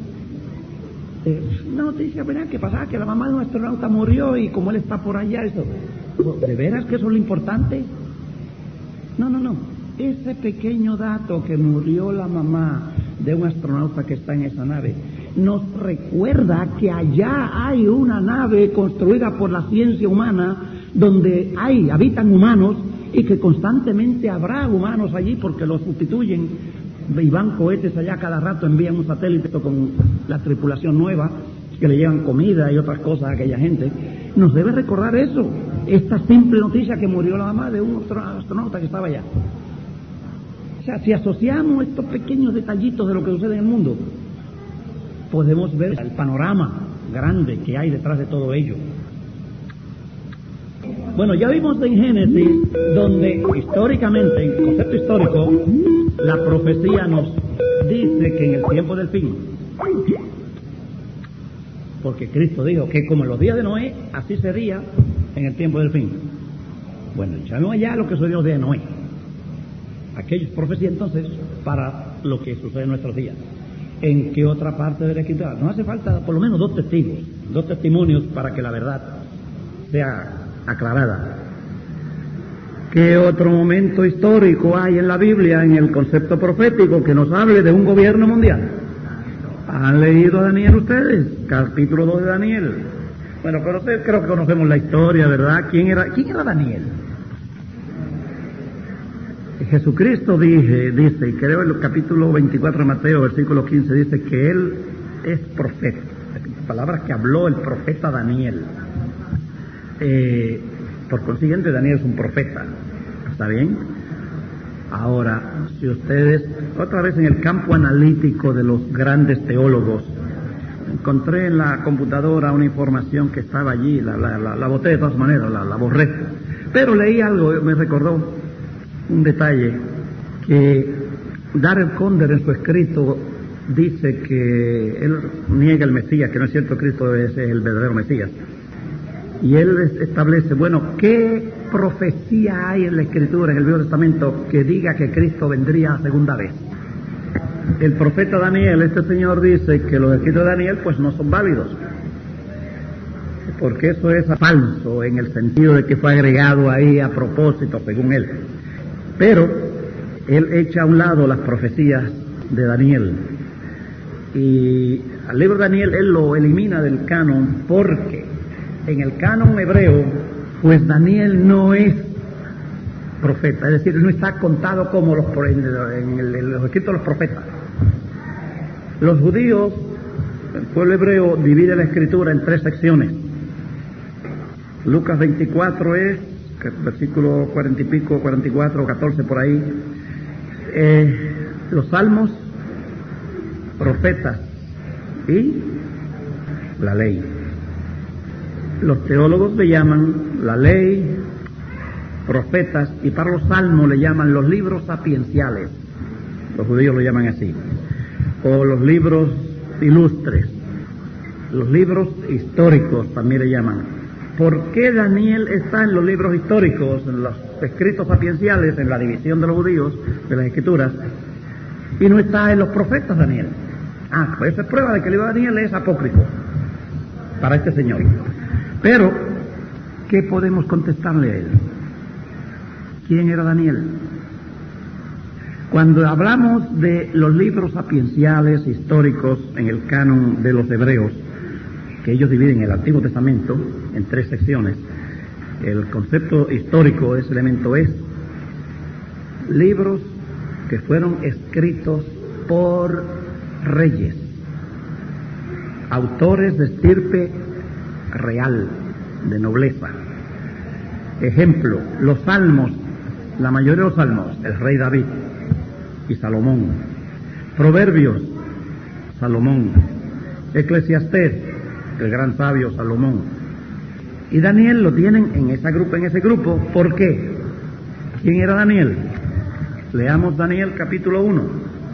Una noticia, ¿verdad? Que pasaba que la mamá de un astronauta murió y como él está por allá, eso. ¿De veras que eso es lo importante? No. Ese pequeño dato que murió la mamá de un astronauta que está en esa nave nos recuerda que allá hay una nave construida por la ciencia humana donde habitan humanos y que constantemente habrá humanos allí porque los sustituyen. Y van cohetes allá cada rato, envían un satélite con la tripulación nueva que le llevan comida y otras cosas a aquella gente. Nos debe recordar eso, esta simple noticia que murió la mamá de un astronauta que estaba allá. O sea, si asociamos estos pequeños detallitos de lo que sucede en el mundo, podemos ver el panorama grande que hay detrás de todo ello. Bueno, ya vimos en Génesis, donde históricamente, en concepto histórico, la profecía nos dice que en el tiempo del fin, porque Cristo dijo que como en los días de Noé, así sería en el tiempo del fin. Bueno, echamos allá lo que sucedió en los días de Noé. Aquellos profecías entonces para lo que sucede en nuestros días. ¿En qué otra parte de la Escritura? Nos hace falta por lo menos 2 testigos, 2 testimonios para que la verdad sea aclarada. ¿Qué otro momento histórico hay en la Biblia, en el concepto profético, que nos hable de un gobierno mundial? ¿Han leído a Daniel ustedes? Capítulo 2 de Daniel. Bueno, pero ustedes creo que conocemos la historia, ¿verdad? ¿Quién era Daniel? Jesucristo dice, y creo en el capítulo 24 de Mateo, versículo 15, dice que Él es profeta. Palabras que habló el profeta Daniel. Por consiguiente, Daniel es un profeta. ¿Está bien? Ahora, si ustedes, otra vez en el campo analítico de los grandes teólogos, encontré en la computadora una información que estaba allí, la boté de todas maneras, la borré. Pero leí algo, me recordó un detalle, que Darrell Conder en su escrito dice que él niega el Mesías, que no es cierto, Cristo es el verdadero Mesías. Y él establece, bueno, ¿qué profecía hay en la Escritura, en el Viejo Testamento, que diga que Cristo vendría a segunda vez? El profeta Daniel, este señor dice que los escritos de Daniel pues no son válidos, porque eso es falso en el sentido de que fue agregado ahí a propósito, según él. Pero él echa a un lado las profecías de Daniel, y al libro de Daniel él lo elimina del canon, porque en el canon hebreo pues Daniel no es profeta, es decir, no está contado como en los escritos de los profetas. Los judíos, el pueblo hebreo, divide la escritura en 3 secciones. Lucas 24 es, versículo 40 y pico, 44, 14 por ahí. Los salmos, profetas y la ley. Los teólogos le llaman la ley, profetas, y para los salmos le llaman los libros sapienciales. Los judíos lo llaman así. O los libros ilustres, los libros históricos también le llaman. ¿Por qué Daniel está en los libros históricos, en los escritos sapienciales, en la división de los judíos, de las escrituras, y no está en los profetas Daniel? Pues eso es prueba de que el libro de Daniel es apócrifo para este señor. Pero, ¿qué podemos contestarle a él? ¿Quién era Daniel? Cuando hablamos de los libros sapienciales históricos en el canon de los hebreos, que ellos dividen el Antiguo Testamento en 3 secciones, el concepto histórico de ese elemento es libros que fueron escritos por reyes, autores de estirpe real, de nobleza. Ejemplo, los salmos, la mayoría de los salmos, el rey David y Salomón. Proverbios, Salomón. Eclesiastés, el gran sabio Salomón. Y Daniel lo tienen en ese grupo. ¿Por qué? ¿Quién era Daniel? Leamos Daniel capítulo 1.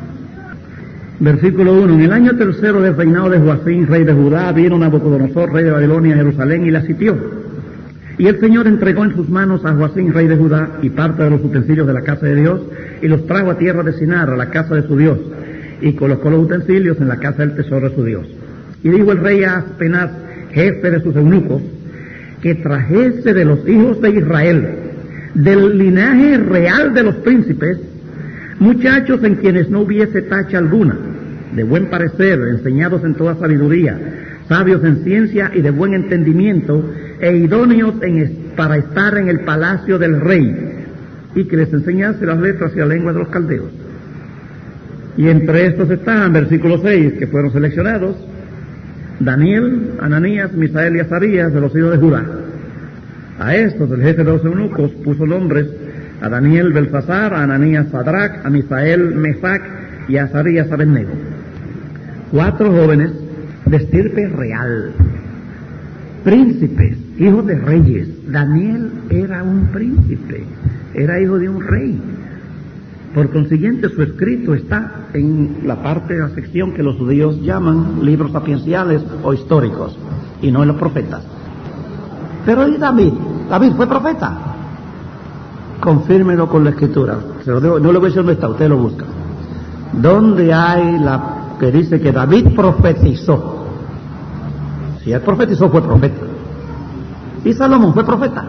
Versículo 1. En el año 3 del reinado de Joacim, rey de Judá, vino Nabucodonosor, rey de Babilonia, a Jerusalén y la sitió. Y el Señor entregó en sus manos a Joacim, rey de Judá, y parte de los utensilios de la casa de Dios, y los trajo a tierra de Sinar, a la casa de su Dios, y colocó los utensilios en la casa del tesoro de su Dios. Y dijo el rey a Aspenaz, jefe de sus eunucos, que trajese de los hijos de Israel, del linaje real de los príncipes, muchachos en quienes no hubiese tacha alguna, de buen parecer, enseñados en toda sabiduría, sabios en ciencia y de buen entendimiento, e idóneos para estar en el palacio del rey, y que les enseñase las letras y la lengua de los caldeos. Y entre estos estaban, versículo 6, que fueron seleccionados, Daniel, Ananías, Misael y Azarías, de los hijos de Judá. A estos, el jefe de los eunucos puso nombres: a Daniel Belsasar, a Ananías Sadrach, a Misael Mesac y a Azarías Abednego. 4 jóvenes de estirpe real, príncipes, hijos de reyes. Daniel era un príncipe, era hijo de un rey. Por consiguiente, su escrito está en la parte de la sección que los judíos llaman libros sapienciales o históricos, y no en los profetas. Pero ¿y David? ¿David fue profeta? Confírmelo con la escritura. Se lo digo, no le voy a decir dónde está, usted lo busca. ¿Dónde hay la que dice que David profetizó? Si él profetizó, fue profeta. ¿Y Salomón fue profeta?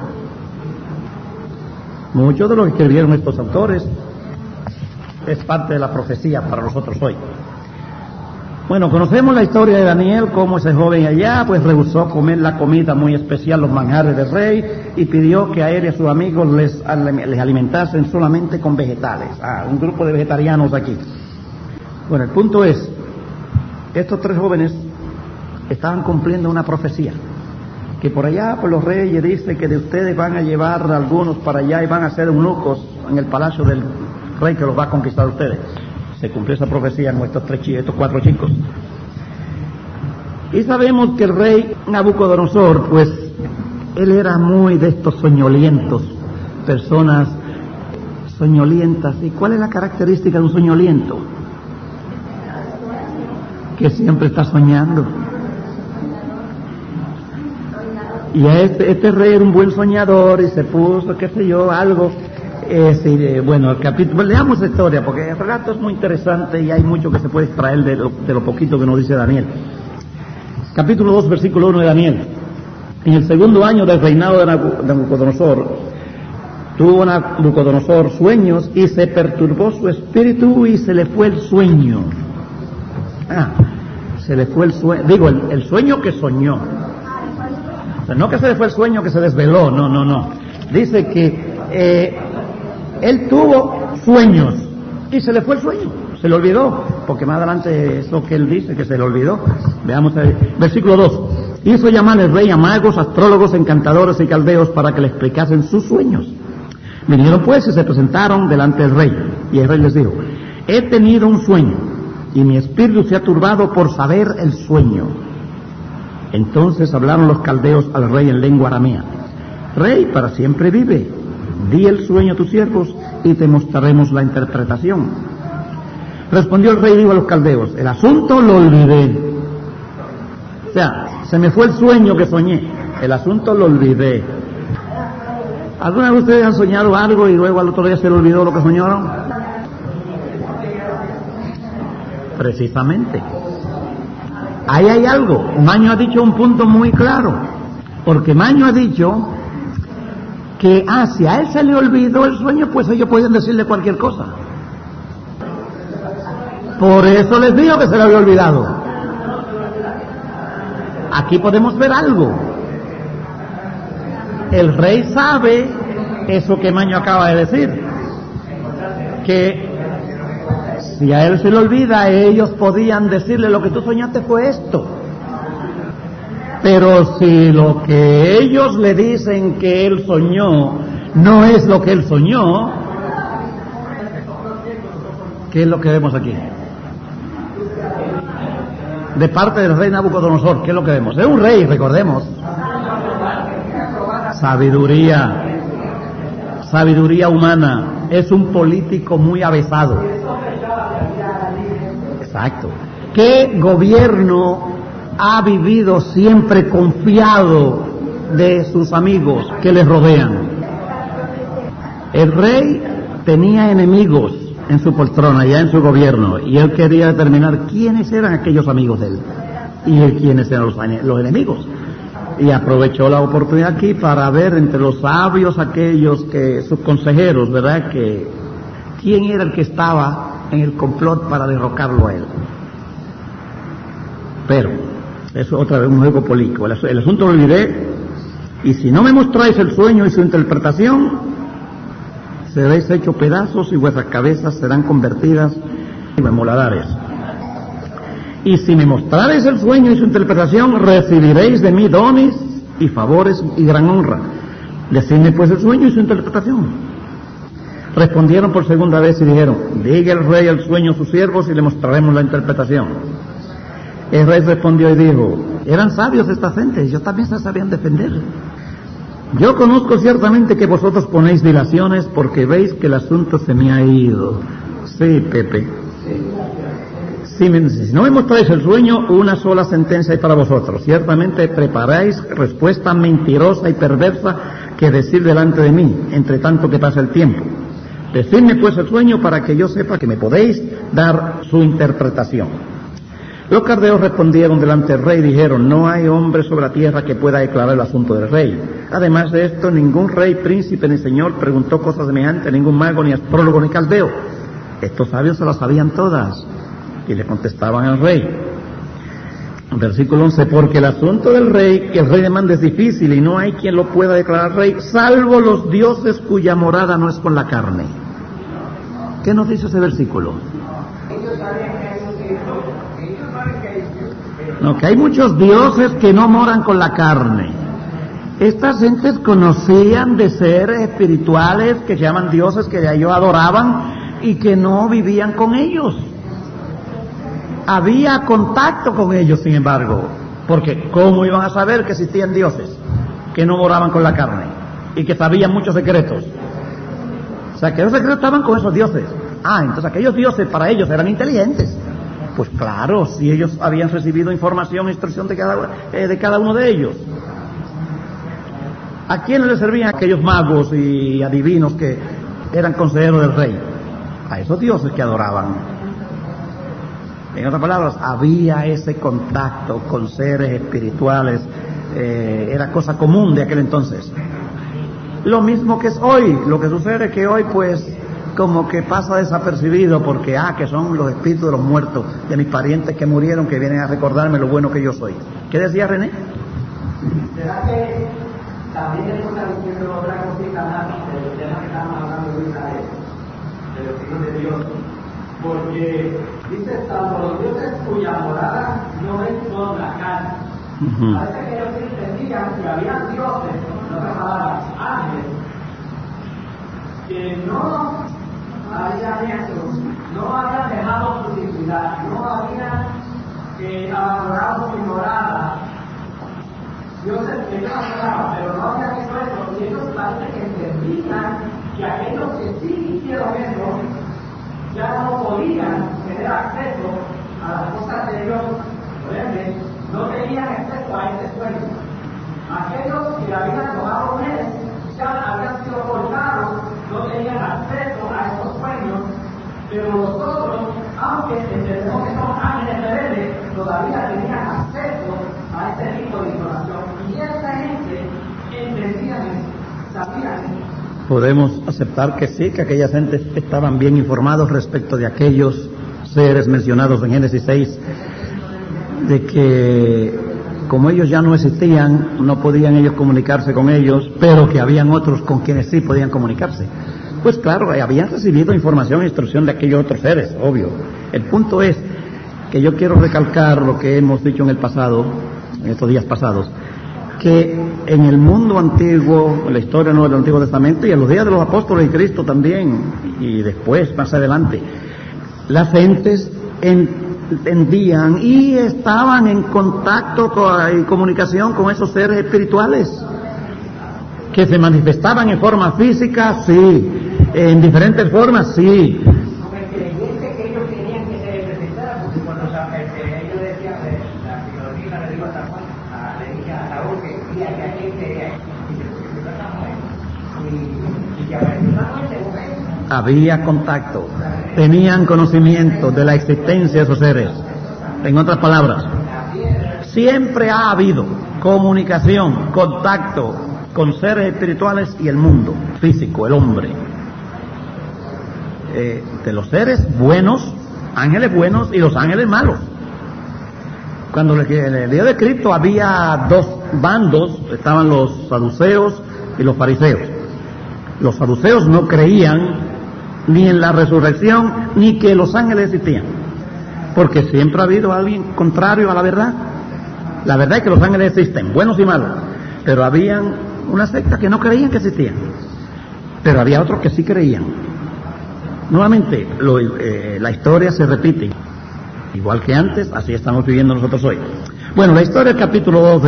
Muchos de los que escribieron estos autores es parte de la profecía para nosotros hoy. Bueno, conocemos la historia de Daniel, cómo ese joven allá pues rehusó comer la comida muy especial, los manjares del rey, y pidió que a él y a sus amigos les alimentasen solamente con vegetales. Un grupo de vegetarianos aquí. Bueno, el punto es, estos tres jóvenes estaban cumpliendo una profecía, que por allá por los reyes dice que de ustedes van a llevar a algunos para allá y van a ser eunucos en el palacio del rey que los va a conquistar a ustedes. Se cumplió esa profecía con estos cuatro chicos. Y sabemos que el rey Nabucodonosor, pues, él era muy de estos soñolientos, personas soñolientas. ¿Y cuál es la característica de un soñoliento? Que siempre está soñando. Y este rey era un buen soñador y se puso, qué sé yo, algo. Bueno, el capítulo, leamos la historia porque el relato es muy interesante y hay mucho que se puede extraer de lo poquito que nos dice Daniel. Capítulo 2, versículo 1 de Daniel. En el segundo año del reinado de Nabucodonosor, tuvo Nabucodonosor sueños y se perturbó su espíritu y se le fue el sueño. Se le fue el sueño, digo, el sueño que soñó. O sea, no que se le fue el sueño que se desveló, no. Dice que él tuvo sueños y se le fue el sueño, se le olvidó, porque más adelante es lo que él dice, que se le olvidó. Veamos el versículo 2. Hizo llamar el rey a magos, astrólogos, encantadores y caldeos para que le explicasen sus sueños. Vinieron pues y se presentaron delante del rey, y el rey les dijo: he tenido un sueño y mi espíritu se ha turbado por saber el sueño. Entonces hablaron los caldeos al rey en lengua aramea: Rey, para siempre vive, di el sueño a tus siervos y te mostraremos la interpretación. Respondió el rey y dijo a los caldeos: el asunto lo olvidé. O sea, se me fue el sueño que soñé, el asunto lo olvidé. ¿Alguna vez ustedes han soñado algo y luego al otro día se le olvidó lo que soñaron? Precisamente. Ahí hay algo. Maño ha dicho un punto muy claro, porque Maño ha dicho que si a él se le olvidó el sueño, pues ellos podían decirle cualquier cosa. Por eso les digo que se le había olvidado. Aquí podemos ver algo. El rey sabe eso que Maño acaba de decir, que si a él se le olvida, ellos podían decirle: lo que tú soñaste fue esto. Pero si lo que ellos le dicen que él soñó no es lo que él soñó, ¿qué es lo que vemos aquí? De parte del rey Nabucodonosor, ¿qué es lo que vemos? Es un rey, recordemos. Sabiduría humana. Es un político muy avesado. Exacto. ¿Qué gobierno ha vivido siempre confiado de sus amigos que les rodean? El rey tenía enemigos en su poltrona, ya en su gobierno, y él quería determinar quiénes eran aquellos amigos de él y quiénes eran los enemigos. Y aprovechó la oportunidad aquí para ver entre los sabios aquellos que, sus consejeros, ¿verdad?, que quién era el que estaba en el complot para derrocarlo a él. Pero eso otra vez un juego político. El asunto lo olvidé, y si no me mostráis el sueño y su interpretación, seréis hechos pedazos y vuestras cabezas serán convertidas en muladares. Y si me mostraréis el sueño y su interpretación, recibiréis de mí dones y favores y gran honra. Decidme pues el sueño y su interpretación. Respondieron por segunda vez y dijeron: diga el rey el sueño a sus siervos y le mostraremos la interpretación. El rey respondió y dijo: eran sabios estas gentes, ellos también se sabían defender. Yo conozco ciertamente que vosotros ponéis dilaciones porque veis que el asunto se me ha ido. Sí, Pepe. Si no me mostráis el sueño, una sola sentencia hay para vosotros. Ciertamente preparáis respuesta mentirosa y perversa que decir delante de mí, entre tanto que pasa el tiempo. Decidme pues el sueño para que yo sepa que me podéis dar su interpretación. Los caldeos respondieron delante del rey y dijeron: no hay hombre sobre la tierra que pueda declarar el asunto del rey. Además de esto, ningún rey, príncipe ni señor preguntó cosas semejantes, ningún mago, ni astrólogo, ni caldeo. Estos sabios se las sabían todas y le contestaban al rey. Versículo 11, porque el asunto del rey, que el rey demanda, es difícil y no hay quien lo pueda declarar rey, salvo los dioses cuya morada no es con la carne. ¿Qué nos dice ese versículo? No, que hay muchos dioses que no moran con la carne. Estas gentes conocían de seres espirituales que se llaman dioses, que ellos adoraban y que no vivían con ellos. Había contacto con ellos, sin embargo, porque ¿cómo iban a saber que existían dioses que no moraban con la carne y que sabían muchos secretos? O sea, que esos secretos estaban con esos dioses. Entonces aquellos dioses para ellos eran inteligentes. Pues claro, si ellos habían recibido información e instrucción de cada uno de ellos. ¿A quiénes les servían aquellos magos y adivinos que eran consejeros del rey? A esos dioses que adoraban. En otras palabras, había ese contacto con seres espirituales, era cosa común de aquel entonces. Lo mismo que es hoy. Lo que sucede es que hoy pues como que pasa desapercibido porque que son los espíritus de los muertos, de mis parientes que murieron, que vienen a recordarme lo bueno que yo soy. ¿Qué decía René? ¿Será que también es una diciendo otra cosita más del tema que estamos hablando de Israel, de los hijos de Dios? Porque dice, salvo los dioses cuya morada no es con la carne. Parece que ellos entendían que había dioses, no se palabras, ángeles, que no habían dejado su dignidad, no habían abandonado su morada. Dioses que ellos adoraban, pero no habían hecho eso, y ellos parece que entendían que aquellos que sí hicieron eso ya no podían tener acceso a las cosas de Dios, por ende, no tenían acceso a ese sueño. Aquellos que habían tomado con él ya habían sido cortados, no tenían acceso a esos sueños, pero los otros, aunque entendemos que son ángeles rebeldes, todavía tenían acceso a este tipo de información. Y esa gente entendían, sabían. Podemos aceptar que sí, que aquellas gentes estaban bien informados respecto de aquellos seres mencionados en Génesis 6, de que como ellos ya no existían, no podían ellos comunicarse con ellos, pero que habían otros con quienes sí podían comunicarse. Pues claro, habían recibido información e instrucción de aquellos otros seres, obvio. El punto es que yo quiero recalcar lo que hemos dicho en el pasado, en estos días pasados, que en el mundo antiguo, en la historia del Antiguo Testamento y en los días de los apóstoles y Cristo también, y después, más adelante, las gentes entendían y estaban en contacto y comunicación con esos seres espirituales que se manifestaban en forma física, sí, en diferentes formas, sí. Había contacto, tenían conocimiento de la existencia de esos seres. En otras palabras, siempre ha habido comunicación, contacto con seres espirituales y el mundo físico, el hombre. De los seres buenos, ángeles buenos y los ángeles malos. Cuando en el día de Cristo había dos bandos, estaban los saduceos y los fariseos. Los saduceos no creían ni en la resurrección, ni que los ángeles existían, porque siempre ha habido alguien contrario a la verdad. La verdad es que los ángeles existen, buenos y malos, pero habían una secta que no creían que existían, pero había otros que sí creían. Nuevamente, la historia se repite, igual que antes, así estamos viviendo nosotros hoy. Bueno, la historia del capítulo 2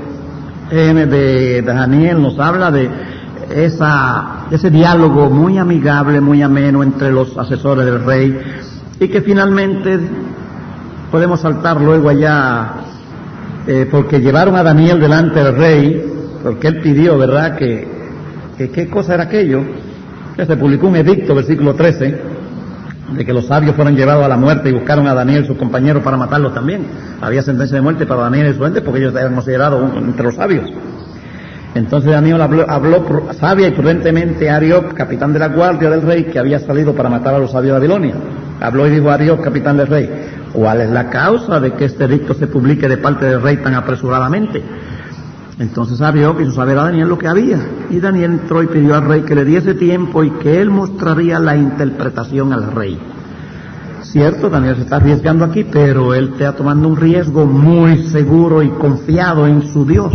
de Daniel nos habla de ese diálogo muy amigable, muy ameno entre los asesores del rey, y que finalmente podemos saltar luego allá, porque llevaron a Daniel delante del rey, porque él pidió, ¿verdad?, que qué cosa era aquello, que se publicó un edicto, versículo 13, de que los sabios fueron llevados a la muerte y buscaron a Daniel y sus compañeros para matarlos también. Había sentencia de muerte para Daniel y su gente porque ellos eran considerados entre los sabios. Entonces Daniel habló sabia y prudentemente a Arioc, capitán de la guardia del rey, que había salido para matar a los sabios de Babilonia. Habló y dijo a Arioc, capitán del rey: ¿cuál es la causa de que este edicto se publique de parte del rey tan apresuradamente? Entonces Arioc quiso saber a Daniel lo que había, y Daniel entró y pidió al rey que le diese tiempo y que él mostraría la interpretación al rey. Cierto, Daniel se está arriesgando aquí, pero él está tomando un riesgo muy seguro y confiado en su Dios.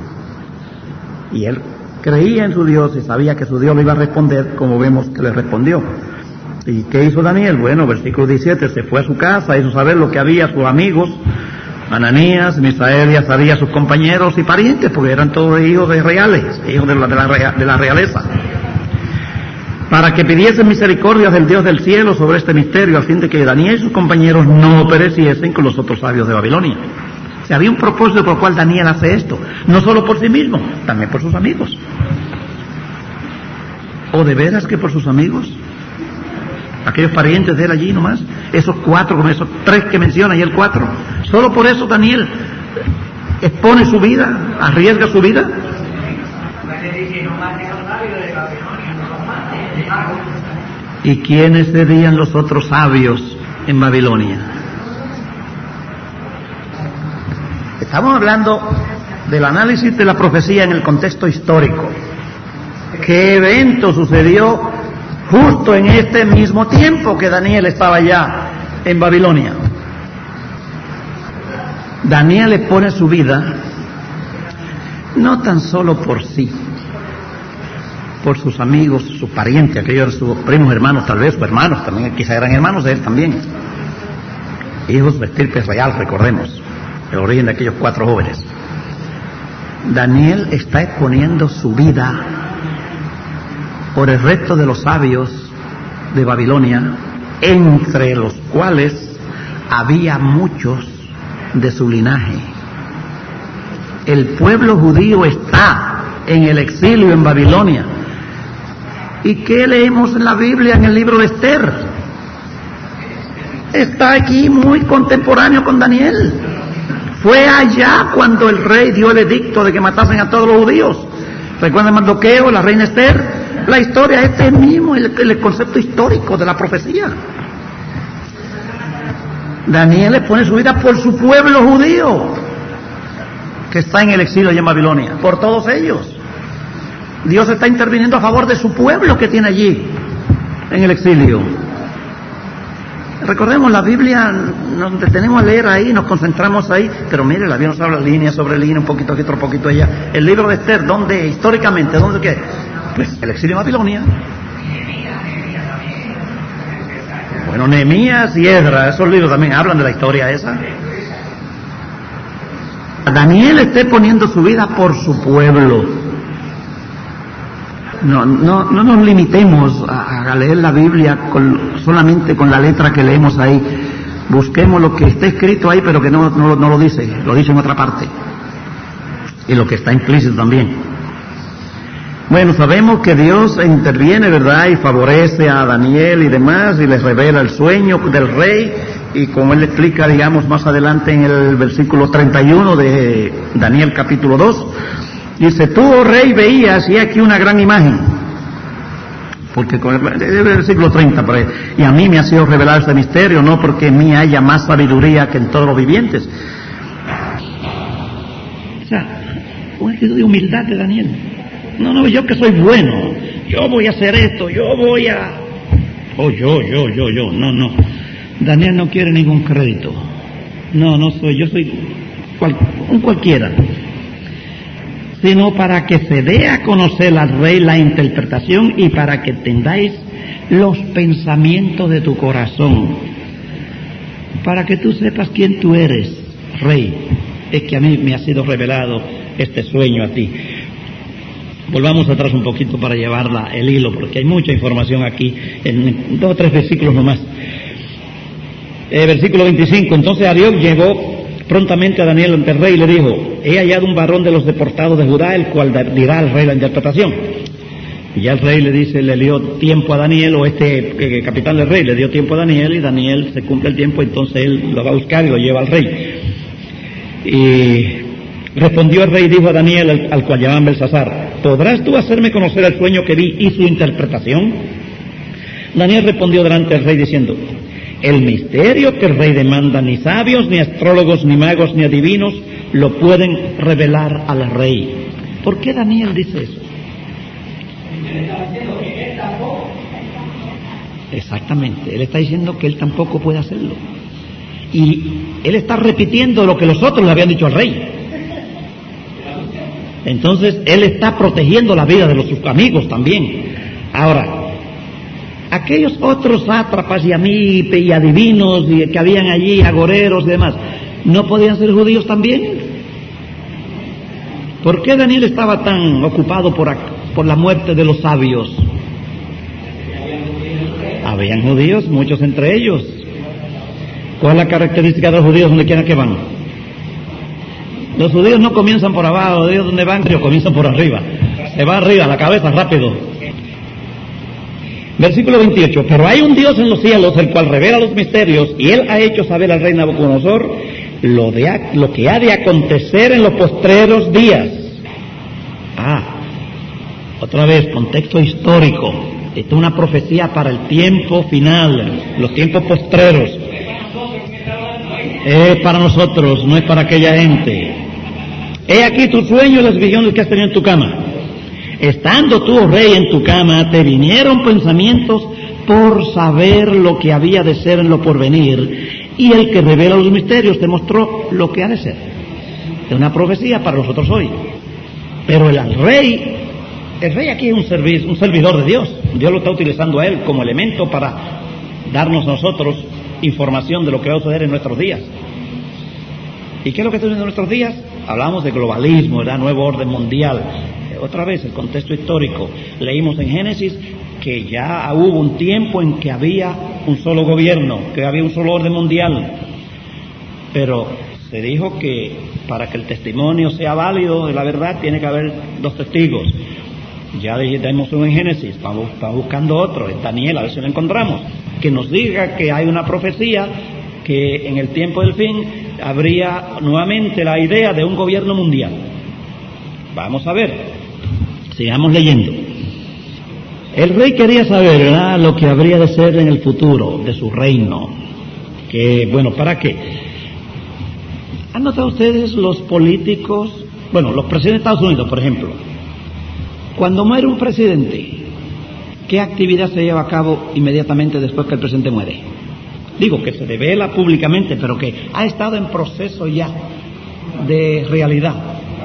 Y él creía en su Dios y sabía que su Dios le iba a responder, como vemos que le respondió. ¿Y qué hizo Daniel? Bueno, versículo 17, se fue a su casa, hizo saber lo que había a sus amigos, Ananías, Misael y Azarías, sus compañeros y parientes, porque eran todos hijos de reales, hijos de la realeza, para que pidiesen misericordia del Dios del cielo sobre este misterio, a fin de que Daniel y sus compañeros no pereciesen con los otros sabios de Babilonia. O sea, había un propósito por el cual Daniel hace esto, no solo por sí mismo, también por sus amigos. ¿O de veras que por sus amigos? Aquellos parientes de él allí nomás, esos cuatro, como esos tres que menciona y el cuatro. Solo por eso Daniel expone su vida, arriesga su vida. ¿Y quiénes serían los otros sabios en Babilonia? Estamos hablando del análisis de la profecía en el contexto histórico. ¿Qué evento sucedió justo en este mismo tiempo que Daniel estaba ya en Babilonia? Daniel expone su vida no tan solo por sí, por sus amigos, sus parientes, aquellos sus primos hermanos tal vez, o hermanos también, quizá eran hermanos de él también, hijos de estirpe real, recordemos el origen de aquellos cuatro jóvenes. Daniel está exponiendo su vida por el resto de los sabios de Babilonia, entre los cuales había muchos de su linaje. El pueblo judío está en el exilio en Babilonia. ¿Y qué leemos en la Biblia, en el libro de Esther? Está aquí muy contemporáneo con Daniel. Fue allá cuando el rey dio el edicto de que matasen a todos los judíos. ¿Recuerdan Mardoqueo, la reina Esther? La historia, este es mismo el concepto histórico de la profecía. Daniel expone su vida por su pueblo judío, que está en el exilio allá en Babilonia, por todos ellos. Dios está interviniendo a favor de su pueblo que tiene allí, en el exilio. Recordemos, la Biblia nos detenemos a leer ahí, nos concentramos ahí, pero mire, la Biblia nos habla línea sobre línea, un poquito aquí, otro poquito allá. El libro de Esther, ¿dónde? Históricamente, ¿dónde qué? Pues el exilio de Babilonia. Bueno, Nehemías y Esdras, esos libros también hablan de la historia esa. Daniel está poniendo su vida por su pueblo. No nos limitemos a leer la Biblia solamente con la letra que leemos ahí. Busquemos lo que está escrito ahí, pero que no lo dice en otra parte. Y lo que está implícito también. Bueno, sabemos que Dios interviene, ¿verdad? Y favorece a Daniel y demás, y les revela el sueño del rey, y como él explica, digamos, más adelante en el versículo 31 de Daniel capítulo 2, dice: tú, oh rey, veías, y aquí una gran imagen. Porque con el versículo 30, por ahí, y a mí me ha sido revelado este misterio, no porque en mí haya más sabiduría que en todos los vivientes. O sea, una actitud de humildad de Daniel. No, yo que soy bueno, yo voy a hacer esto, yo. No. Daniel no quiere ningún crédito. Yo soy un cualquiera. Sino para que se dé a conocer al rey la interpretación y para que entendáis los pensamientos de tu corazón. Para que tú sepas quién tú eres, rey. Es que a mí me ha sido revelado este sueño a ti. Volvamos atrás un poquito para llevar el hilo, porque hay mucha información aquí, en 2 o 3 versículos nomás. Versículo 25, entonces Arioc llegó prontamente a Daniel ante el rey y le dijo: he hallado un varón de los deportados de Judá, el cual dirá al rey la interpretación. Y ya el rey le dio tiempo a Daniel, o capitán del rey le dio tiempo a Daniel, y Daniel se cumple el tiempo, entonces él lo va a buscar y lo lleva al rey. Y respondió el rey y dijo a Daniel, al cual llamaban Belsasar: ¿podrás tú hacerme conocer el sueño que vi y su interpretación? Daniel respondió delante del rey diciendo: El misterio que el rey demanda, ni sabios, ni astrólogos, ni magos, ni adivinos lo pueden revelar al rey. ¿Por qué Daniel dice eso? Exactamente, él está diciendo que él tampoco puede hacerlo. Y él está repitiendo lo que los otros le habían dicho al rey. Entonces, él está protegiendo la vida de sus amigos también. Ahora, aquellos otros sátrapas y adivinos que habían allí, agoreros y demás, ¿no podían ser judíos también? ¿Por qué Daniel estaba tan ocupado por la muerte de los sabios? Habían judíos, muchos entre ellos. ¿Cuál es la característica de los judíos donde quiera que van? Los judíos no comienzan por abajo, los judíos donde van, ellos comienzan por arriba. Se va arriba, la cabeza, rápido. Versículo 28, pero hay un Dios en los cielos, el cual revela los misterios, y él ha hecho saber al rey Nabucodonosor lo que ha de acontecer en los postreros días. Otra vez, contexto histórico. Esta es una profecía para el tiempo final, los tiempos postreros. Es para nosotros, no es para aquella gente. He aquí tu sueño y las visiones que has tenido en tu cama. Estando tú, oh rey, en tu cama, te vinieron pensamientos por saber lo que había de ser en lo porvenir, y el que revela los misterios te mostró lo que ha de ser. Es una profecía para nosotros hoy. Pero el rey aquí es un servidor de Dios. Dios lo está utilizando a él como elemento para darnos a nosotros información de lo que va a suceder en nuestros días. ¿Y qué es lo que está sucediendo en nuestros días? Hablamos de globalismo, ¿verdad? Nuevo orden mundial. Otra vez, el contexto histórico. Leímos en Génesis que ya hubo un tiempo en que había un solo gobierno, que había un solo orden mundial. Pero se dijo que para que el testimonio sea válido de la verdad tiene que haber 2 testigos. Ya leímos uno en Génesis, estamos buscando otro, en Daniel, a ver si lo encontramos, que nos diga que hay una profecía que en el tiempo del fin habría nuevamente la idea de un gobierno mundial. Vamos a ver, sigamos leyendo. El rey quería saber, ¿verdad?, lo que habría de ser en el futuro de su reino. Que, bueno, ¿para qué? ¿Han notado ustedes los políticos, los presidentes de Estados Unidos, por ejemplo? Cuando muere un presidente, ¿qué actividad se lleva a cabo inmediatamente después que el presidente muere? Digo, que se revela públicamente, pero que ha estado en proceso ya de realidad.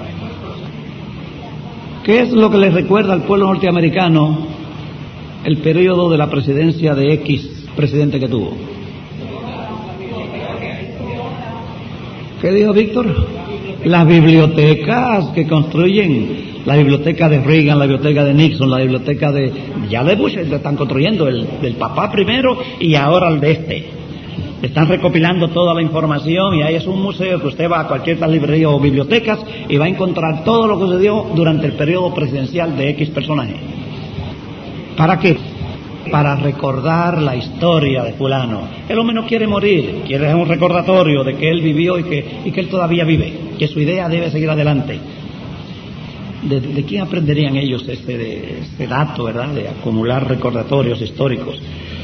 ¿Qué es lo que le recuerda al pueblo norteamericano el periodo de la presidencia de X presidente que tuvo? ¿Qué dijo Víctor? Las bibliotecas que construyen, la biblioteca de Reagan, la biblioteca de Nixon, la biblioteca de Bush, están construyendo del papá primero y ahora el de este. Están recopilando toda la información y ahí es un museo que usted va a cualquier librería o bibliotecas y va a encontrar todo lo que sucedió durante el periodo presidencial de X personaje. ¿Para qué? Para recordar la historia de fulano. El hombre no quiere morir, quiere dejar un recordatorio de que él vivió y que él todavía vive, que su idea debe seguir adelante. ¿De quién aprenderían ellos este dato, verdad, de acumular recordatorios históricos?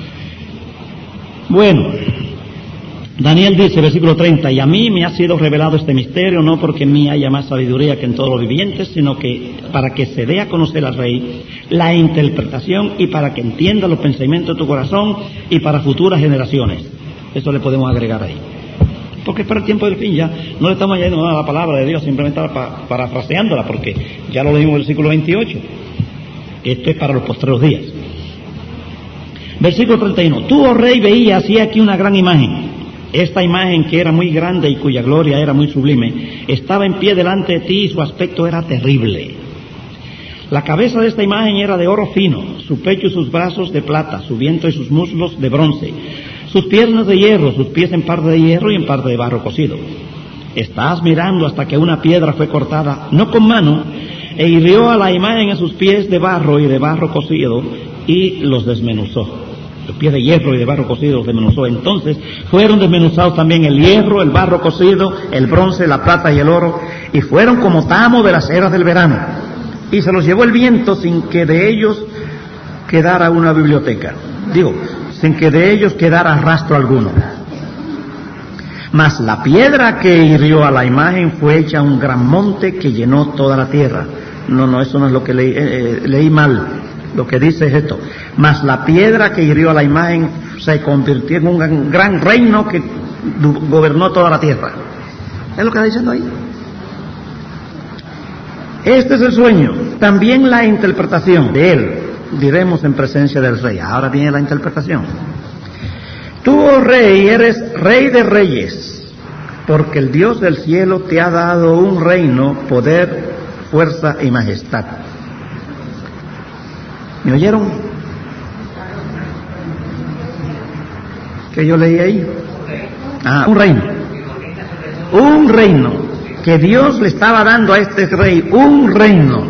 Bueno, Daniel dice, versículo 30, y a mí me ha sido revelado este misterio, no porque en mí haya más sabiduría que en todos los vivientes, sino que para que se dé a conocer al rey la interpretación y para que entienda los pensamientos de tu corazón y para futuras generaciones. Eso le podemos agregar ahí. Porque es para el tiempo del fin ya. No le estamos añadiendo nada a la palabra de Dios, simplemente parafraseándola, porque ya lo leímos en el versículo 28. Esto es para los postreros días. Versículo 31. Tú, oh rey, veías y aquí una gran imagen. Esta imagen, que era muy grande y cuya gloria era muy sublime, estaba en pie delante de ti y su aspecto era terrible. La cabeza de esta imagen era de oro fino, su pecho y sus brazos de plata, su vientre y sus muslos de bronce, sus piernas de hierro, sus pies en parte de hierro y en parte de barro cocido. Estás mirando hasta que una piedra fue cortada, no con mano, e hirió a la imagen en sus pies de barro y de barro cocido y los desmenuzó. Los pies de hierro y de barro cocido los desmenuzó. Entonces fueron desmenuzados también el hierro, el barro cocido, el bronce, la plata y el oro, y fueron como tamo de las eras del verano. Y se los llevó el viento sin que de ellos quedara una biblioteca. sin que de ellos quedara rastro alguno. Mas la piedra que hirió a la imagen fue hecha un gran monte que llenó toda la tierra. No, eso no es lo que leí mal. Lo que dice es esto: mas la piedra que hirió a la imagen se convirtió en un gran reino que gobernó toda la tierra. ¿Es lo que está diciendo ahí? Este es el sueño. También la interpretación de él diremos en presencia del rey. Ahora viene la interpretación. Tú, oh rey, eres rey de reyes, porque el Dios del cielo te ha dado un reino, poder, fuerza y majestad. ¿Me oyeron? ¿Qué yo leí ahí? Un reino. Un reino. Que Dios le estaba dando a este rey, un reino.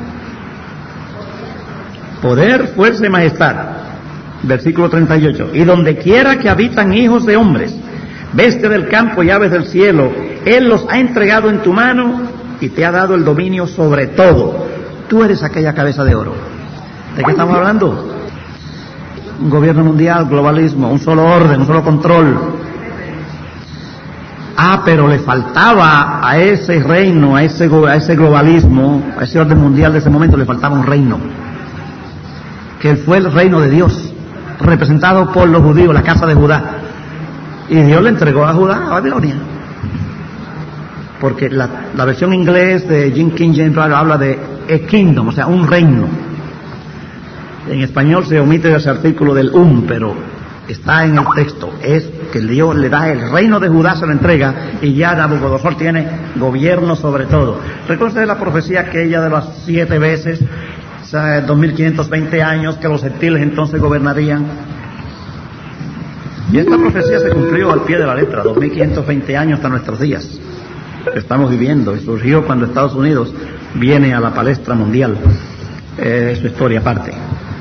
Poder, fuerza y majestad. Versículo 38. Y donde quiera que habitan hijos de hombres, bestia del campo y aves del cielo, Él los ha entregado en tu mano y te ha dado el dominio sobre todo. Tú eres aquella cabeza de oro. ¿De qué estamos hablando? Un gobierno mundial, globalismo, un solo orden, un solo control. Pero le faltaba a ese reino, a ese globalismo, a ese orden mundial de ese momento, le faltaba un reino, que fue el reino de Dios, representado por los judíos, la casa de Judá. Y Dios le entregó a Judá a Babilonia. Porque la versión inglés de King James habla de a kingdom, o sea, un reino. En español se omite ese artículo del pero está en el texto. Es que Dios le da el reino de Judá, se lo entrega, y ya Nabucodonosor tiene gobierno sobre todo. ¿Recuerda la profecía aquella de las 7 veces, o sea, 2520 años, que los gentiles entonces gobernarían? Y esta profecía se cumplió al pie de la letra, 2520 años hasta nuestros días. Estamos viviendo, y surgió cuando Estados Unidos viene a la palestra mundial. Su historia aparte.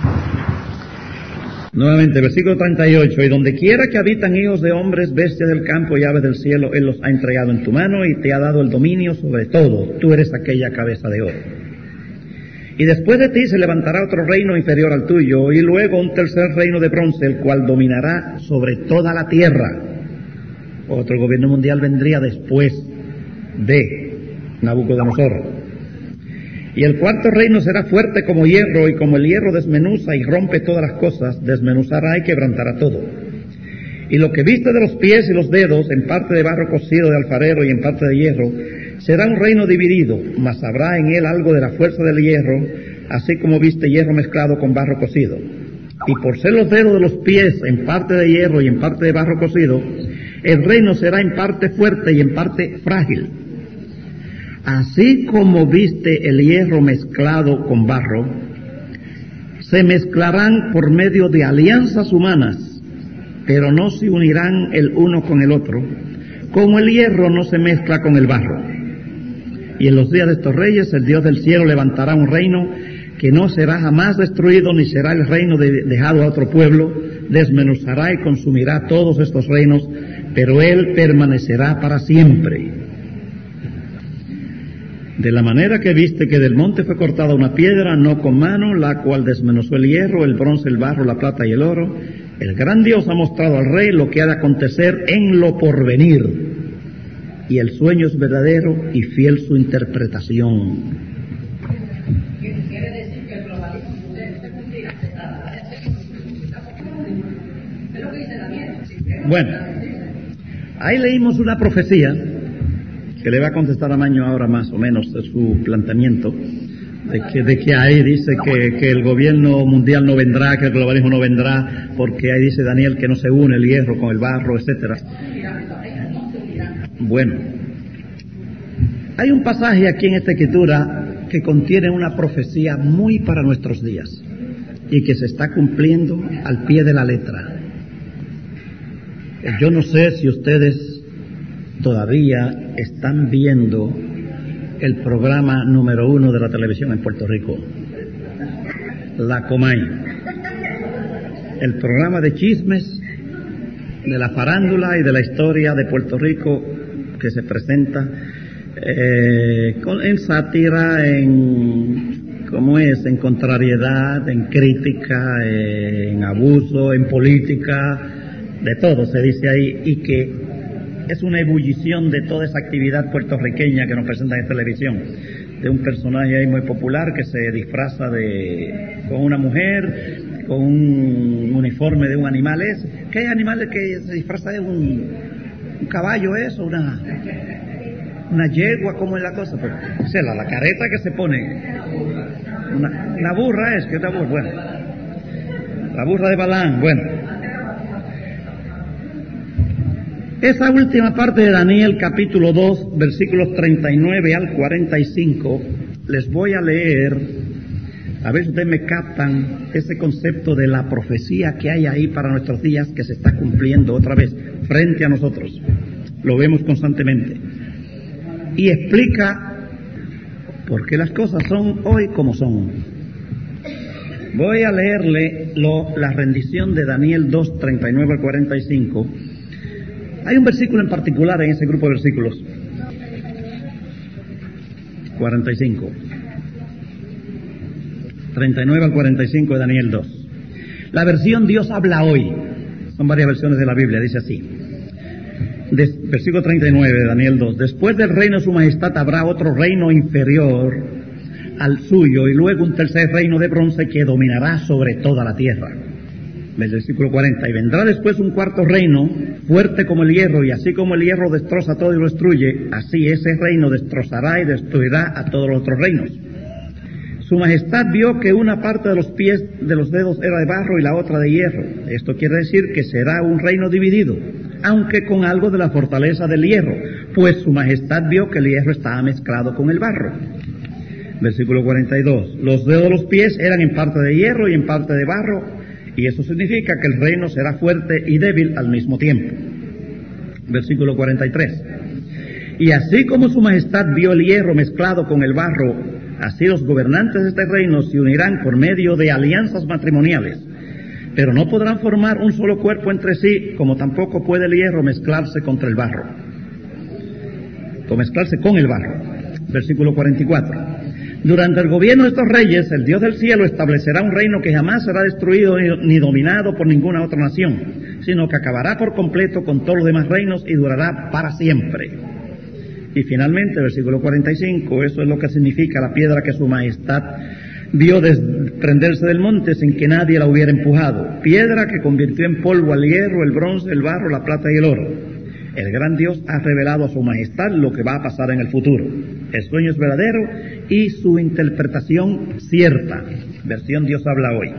Nuevamente, versículo 38. Y donde quiera que habitan hijos de hombres, bestias del campo y aves del cielo, Él los ha entregado en tu mano y te ha dado el dominio sobre todo. Tú eres aquella cabeza de oro. Y después de ti se levantará otro reino inferior al tuyo, y luego un tercer reino de bronce, el cual dominará sobre toda la tierra. Otro gobierno mundial vendría después de Nabucodonosor. Y el cuarto reino será fuerte como hierro, y como el hierro desmenuza y rompe todas las cosas, desmenuzará y quebrantará todo. Y lo que viste de los pies y los dedos, en parte de barro cocido de alfarero y en parte de hierro, será un reino dividido, mas habrá en él algo de la fuerza del hierro, así como viste hierro mezclado con barro cocido. Y por ser los dedos de los pies en parte de hierro y en parte de barro cocido, el reino será en parte fuerte y en parte frágil. Así como viste el hierro mezclado con barro, se mezclarán por medio de alianzas humanas, pero no se unirán el uno con el otro, como el hierro no se mezcla con el barro. Y en los días de estos reyes, el Dios del cielo levantará un reino que no será jamás destruido, ni será el reino dejado a otro pueblo, desmenuzará y consumirá todos estos reinos, pero Él permanecerá para siempre. De la manera que viste que del monte fue cortada una piedra, no con mano, la cual desmenuzó el hierro, el bronce, el barro, la plata y el oro, el gran Dios ha mostrado al rey lo que ha de acontecer en lo porvenir, y el sueño es verdadero y fiel su interpretación. Quiere decir que el globalismo se cumplirá. Es lo que dice Daniel. Bueno, ahí leímos una profecía que le va a contestar a Maño ahora más o menos de su planteamiento, de que ahí dice que el gobierno mundial no vendrá, que el globalismo no vendrá, porque ahí dice Daniel que no se une el hierro con el barro, etcétera. Bueno, hay un pasaje aquí en esta escritura que contiene una profecía muy para nuestros días y que se está cumpliendo al pie de la letra. Yo no sé si ustedes todavía están viendo el programa número 1 de la televisión en Puerto Rico, La Comay, el programa de chismes de la farándula y de la historia de Puerto Rico que se presenta en sátira, como es en contrariedad, en crítica, en abuso, en política, de todo se dice ahí, y que es una ebullición de toda esa actividad puertorriqueña que nos presentan en televisión, de un personaje ahí muy popular que se disfraza con una mujer, con un uniforme de un animal. ¿Qué hay animales que se disfraza de un caballo eso? Una yegua, ¿cómo es la cosa? Pues, o sea, la careta que se pone, una burra es, que otra burra, bueno, la burra de Balaam, bueno. Esa última parte de Daniel capítulo 2, versículos 39 al 45, les voy a leer, a ver si ustedes me captan ese concepto de la profecía que hay ahí para nuestros días, que se está cumpliendo otra vez frente a nosotros. Lo vemos constantemente. Y explica por qué las cosas son hoy como son. Voy a leerle la rendición de Daniel 2, 39 al 45. Hay un versículo en particular en ese grupo de versículos. 45. 39 al 45 de Daniel 2. La versión Dios habla hoy. Son varias versiones de la Biblia, dice así. Versículo 39 de Daniel 2. Después del reino de su majestad habrá otro reino inferior al suyo, y luego un tercer reino de bronce que dominará sobre toda la tierra. Versículo 40. Y vendrá después un cuarto reino, fuerte como el hierro, y así como el hierro destroza todo y lo destruye, así ese reino destrozará y destruirá a todos los otros reinos. Su majestad vio que una parte de los pies de los dedos era de barro y la otra de hierro. Esto quiere decir que será un reino dividido, aunque con algo de la fortaleza del hierro, pues su majestad vio que el hierro estaba mezclado con el barro. Versículo 42. Los dedos de los pies eran en parte de hierro y en parte de barro, y eso significa que el reino será fuerte y débil al mismo tiempo. Versículo 43. Y así como su majestad vio el hierro mezclado con el barro, así los gobernantes de este reino se unirán por medio de alianzas matrimoniales, pero no podrán formar un solo cuerpo entre sí, como tampoco puede el hierro mezclarse contra el barro, o mezclarse con el barro. Versículo 44. Durante el gobierno de estos reyes, el Dios del cielo establecerá un reino que jamás será destruido ni dominado por ninguna otra nación, sino que acabará por completo con todos los demás reinos y durará para siempre. Y finalmente, versículo 45, eso es lo que significa la piedra que su majestad vio desprenderse del monte sin que nadie la hubiera empujado, piedra que convirtió en polvo al hierro, el bronce, el barro, la plata y el oro. El gran Dios ha revelado a su majestad lo que va a pasar en el futuro. El sueño es verdadero y su interpretación cierta. Versión Dios habla hoy.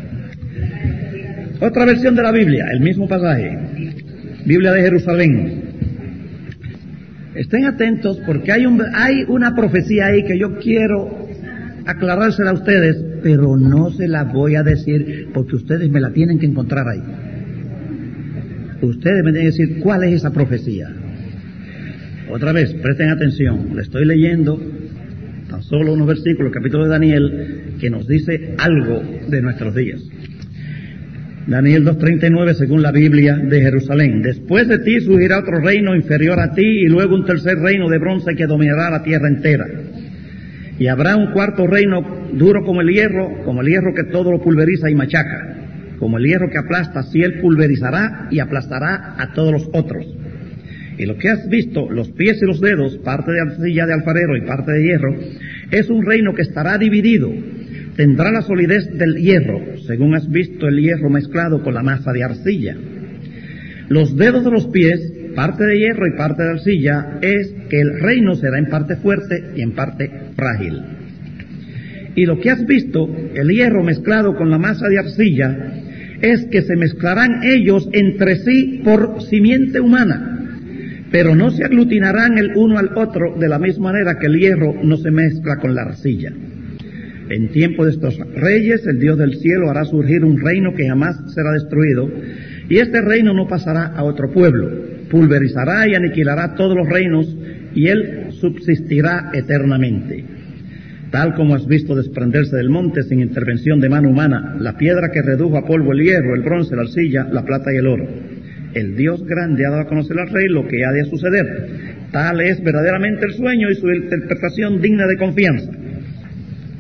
Otra versión de la Biblia, el mismo pasaje. Biblia de Jerusalén. Estén atentos porque hay una profecía ahí que yo quiero aclarársela a ustedes, pero no se la voy a decir porque ustedes me la tienen que encontrar ahí. Ustedes me tienen que decir cuál es esa profecía. Otra vez, presten atención, le estoy leyendo tan solo unos versículos, capítulo de Daniel, que nos dice algo de nuestros días. Daniel 2:39, según la Biblia de Jerusalén. Después de ti surgirá otro reino inferior a ti, y luego un tercer reino de bronce que dominará la tierra entera. Y habrá un cuarto reino duro como el hierro que todo lo pulveriza y machaca. Como el hierro que aplasta, así él pulverizará y aplastará a todos los otros. Y lo que has visto, los pies y los dedos, parte de arcilla de alfarero y parte de hierro, es un reino que estará dividido. Tendrá la solidez del hierro, según has visto el hierro mezclado con la masa de arcilla. Los dedos de los pies, parte de hierro y parte de arcilla, es que el reino será en parte fuerte y en parte frágil. Y lo que has visto, el hierro mezclado con la masa de arcilla, es que se mezclarán ellos entre sí por simiente humana, pero no se aglutinarán el uno al otro de la misma manera que el hierro no se mezcla con la arcilla. En tiempo de estos reyes, el Dios del cielo hará surgir un reino que jamás será destruido, y este reino no pasará a otro pueblo. Pulverizará y aniquilará todos los reinos, y él subsistirá eternamente. Tal como has visto desprenderse del monte sin intervención de mano humana, la piedra que redujo a polvo el hierro, el bronce, la arcilla, la plata y el oro. El Dios grande ha dado a conocer al rey lo que ha de suceder. Tal es verdaderamente el sueño y su interpretación digna de confianza.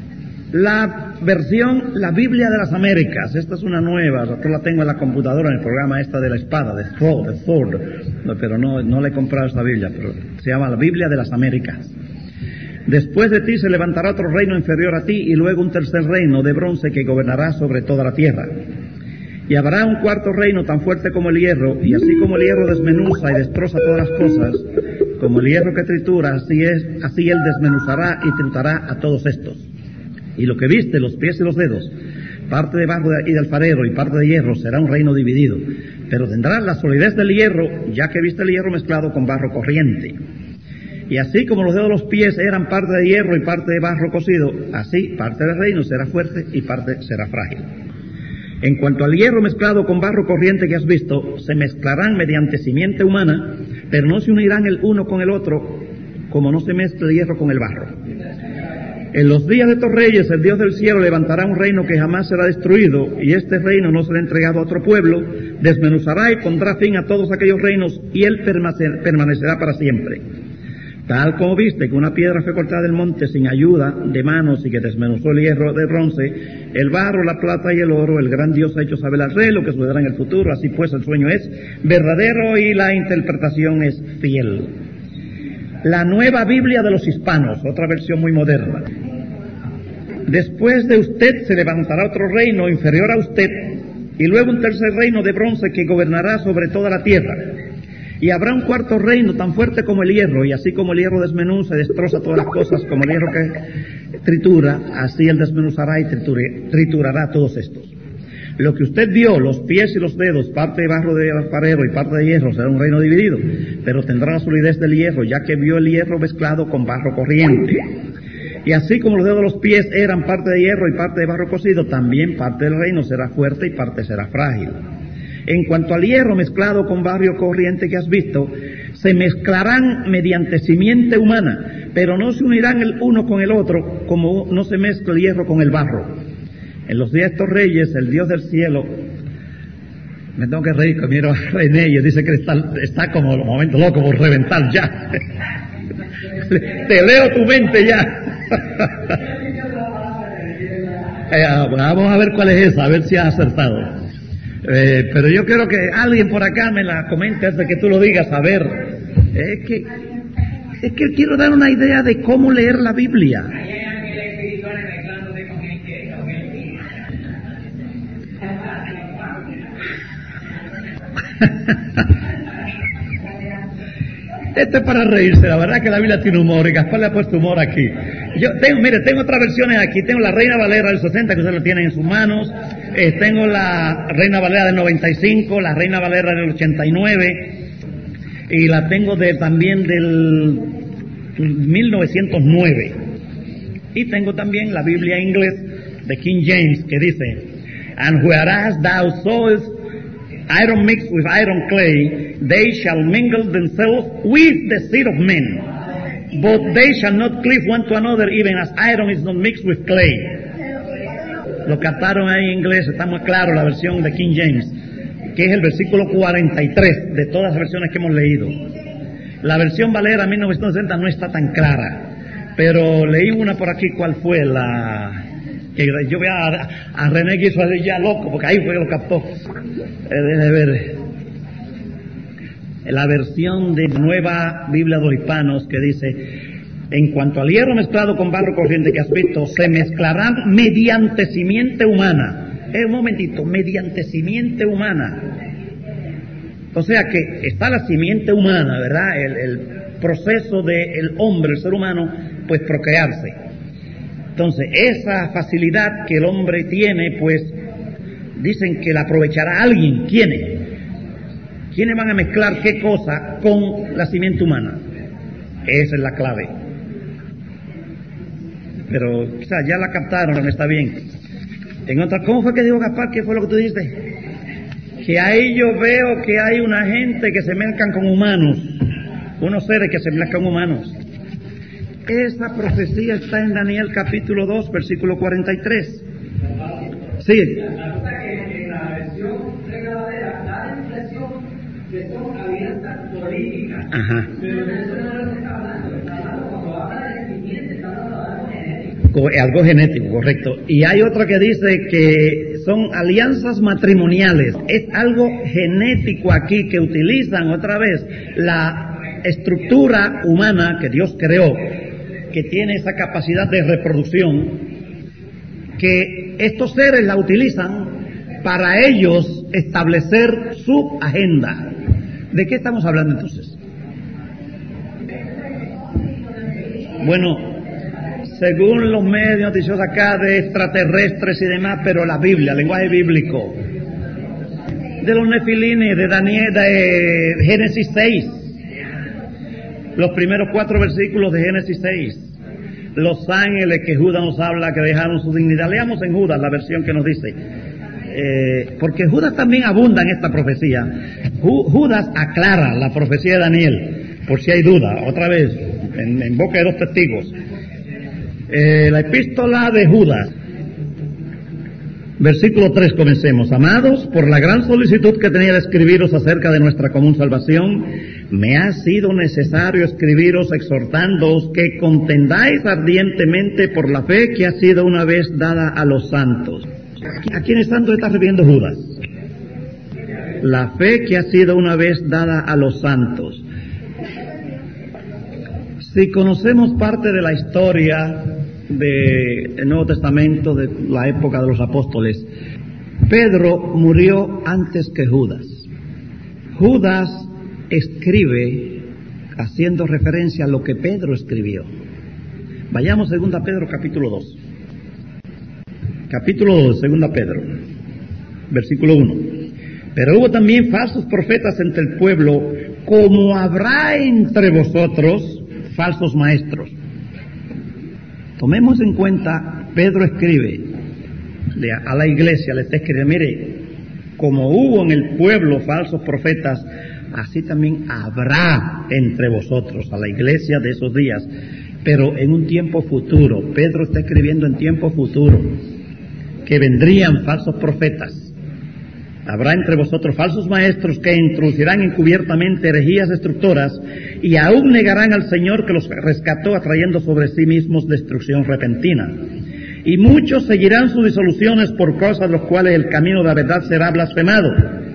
La versión, la Biblia de las Américas, esta es una nueva, yo la tengo en la computadora en el programa esta de la espada, de Sword, pero no le he comprado esta Biblia, pero se llama la Biblia de las Américas. Después de ti se levantará otro reino inferior a ti y luego un tercer reino de bronce que gobernará sobre toda la tierra. Y habrá un cuarto reino tan fuerte como el hierro, y así como el hierro desmenuza y destroza todas las cosas, como el hierro que tritura, así él desmenuzará y triturará a todos estos. Y lo que viste, los pies y los dedos, parte de barro y de alfarero y parte de hierro, será un reino dividido, pero tendrá la solidez del hierro, ya que viste el hierro mezclado con barro corriente. Y así como los dedos de los pies eran parte de hierro y parte de barro cocido, así parte del reino será fuerte y parte será frágil. En cuanto al hierro mezclado con barro corriente que has visto, se mezclarán mediante simiente humana, pero no se unirán el uno con el otro, como no se mezcla el hierro con el barro. En los días de estos reyes, el Dios del cielo levantará un reino que jamás será destruido, y este reino no será entregado a otro pueblo, desmenuzará y pondrá fin a todos aquellos reinos, y él permanecerá para siempre. Tal como viste que una piedra fue cortada del monte sin ayuda de manos y que desmenuzó el hierro de bronce, el barro, la plata y el oro, el gran Dios ha hecho saber al rey lo que sucederá en el futuro. Así pues el sueño es verdadero y la interpretación es fiel. La nueva Biblia de los hispanos, otra versión muy moderna. Después de usted se levantará otro reino inferior a usted, y luego un tercer reino de bronce que gobernará sobre toda la tierra. Y habrá un cuarto reino tan fuerte como el hierro, y así como el hierro desmenuza y destroza todas las cosas, como el hierro que tritura, así él desmenuzará y triturará a todos estos. Lo que usted vio, los pies y los dedos, parte de barro de alfarero y parte de hierro, será un reino dividido, pero tendrá la solidez del hierro, ya que vio el hierro mezclado con barro corriente. Y así como los dedos de los pies eran parte de hierro y parte de barro cocido, también parte del reino será fuerte y parte será frágil. En cuanto al hierro mezclado con barro corriente que has visto, se mezclarán mediante simiente humana, pero no se unirán el uno con el otro, como no se mezcla el hierro con el barro. En los días de estos reyes, el Dios del cielo, me tengo que reír, que miro a René y dice que está como en un momento loco por reventar ya. Te leo tu mente ya. Vamos a ver cuál es esa, a ver si has acertado. Pero yo quiero que alguien por acá me la comente antes de que tú lo digas, a ver. Es que quiero dar una idea de cómo leer la Biblia. Esto es para reírse, la verdad que la Biblia tiene humor y Gaspar le ha puesto humor aquí. Tengo otras versiones aquí, tengo la Reina Valera del 60 que ustedes lo tienen en sus manos, tengo la Reina Valera del 95, la Reina Valera del 89 y la tengo también del 1909. Y tengo también la Biblia en inglés de King James que dice: And whereas thou sawest iron mixed with iron clay, they shall mingle themselves with the seed of men, but they shall not cleave one to another, even as iron is not mixed with clay. Lo captaron ahí en inglés, está muy claro la versión de King James, que es el versículo 43 de todas las versiones que hemos leído. La versión Valera 1960 no está tan clara, pero leí una por aquí, ¿cuál fue la...? Que yo veo a René que hizo así ya loco, porque ahí fue que lo captó. Déjame ver. La versión de Nueva Biblia de los Hispanos que dice: en cuanto al hierro mezclado con barro corriente que has visto, se mezclarán mediante simiente humana. Un momentito, mediante simiente humana. O sea que está la simiente humana, ¿verdad? El proceso del hombre, el ser humano, pues procrearse. Entonces, esa facilidad que el hombre tiene, pues, dicen que la aprovechará alguien. ¿Quiénes? ¿Quiénes van a mezclar qué cosa con la simiente humana? Esa es la clave. Pero quizás ya la captaron, está bien. ¿Cómo fue que dijo Gaspar? ¿Qué fue lo que tú dijiste? Que ahí yo veo que hay una gente que se mezclan con humanos, unos seres que se mezclan con humanos. Esa profecía está en Daniel capítulo 2, versículo 43. Sí. En la versión regadera da la impresión que son alianzas políticas. Ajá. Pero eso no es lo que está hablando. Está hablando, cuando habla de simiente, está hablando de algo genético. Algo genético, correcto. Y hay otra que dice que son alianzas matrimoniales. Es algo genético aquí que utilizan otra vez la estructura humana que Dios creó, que tiene esa capacidad de reproducción, que estos seres la utilizan para ellos establecer su agenda. ¿De qué estamos hablando entonces? Bueno, según los medios noticiosos acá de extraterrestres y demás, pero la Biblia, el lenguaje bíblico, de los nefilines, de Daniel, de Génesis 6, los primeros 4 versículos de Génesis 6, los ángeles que Judas nos habla que dejaron su dignidad. Leamos en Judas la versión que nos dice, porque Judas también abunda en esta profecía. Judas aclara la profecía de Daniel, por si hay duda, otra vez, en boca de 2 testigos. La epístola de Judas, versículo 3, comencemos. Amados, por la gran solicitud que tenía de escribiros acerca de nuestra común salvación, me ha sido necesario escribiros exhortándoos que contendáis ardientemente por la fe que ha sido una vez dada a los santos. ¿A quiénes santos está refiriendo Judas? La fe que ha sido una vez dada a los santos. Si conocemos parte de la historia del Nuevo Testamento, de la época de los apóstoles, Pedro murió antes que Judas. Judas escribe haciendo referencia a lo que Pedro escribió. Vayamos a 2 Pedro capítulo 2. Capítulo 2, 2 Pedro, versículo 1. Pero hubo también falsos profetas entre el pueblo, como habrá entre vosotros falsos maestros. Tomemos en cuenta, Pedro escribe a la iglesia, le está escribiendo, mire, como hubo en el pueblo falsos profetas, así también habrá entre vosotros, a la iglesia de esos días, pero en un tiempo futuro. Pedro está escribiendo en tiempo futuro, que vendrían falsos profetas. Habrá entre vosotros falsos maestros que introducirán encubiertamente herejías destructoras y aún negarán al Señor que los rescató, atrayendo sobre sí mismos destrucción repentina. Y muchos seguirán sus disoluciones, por causa de los cuales el camino de la verdad será blasfemado.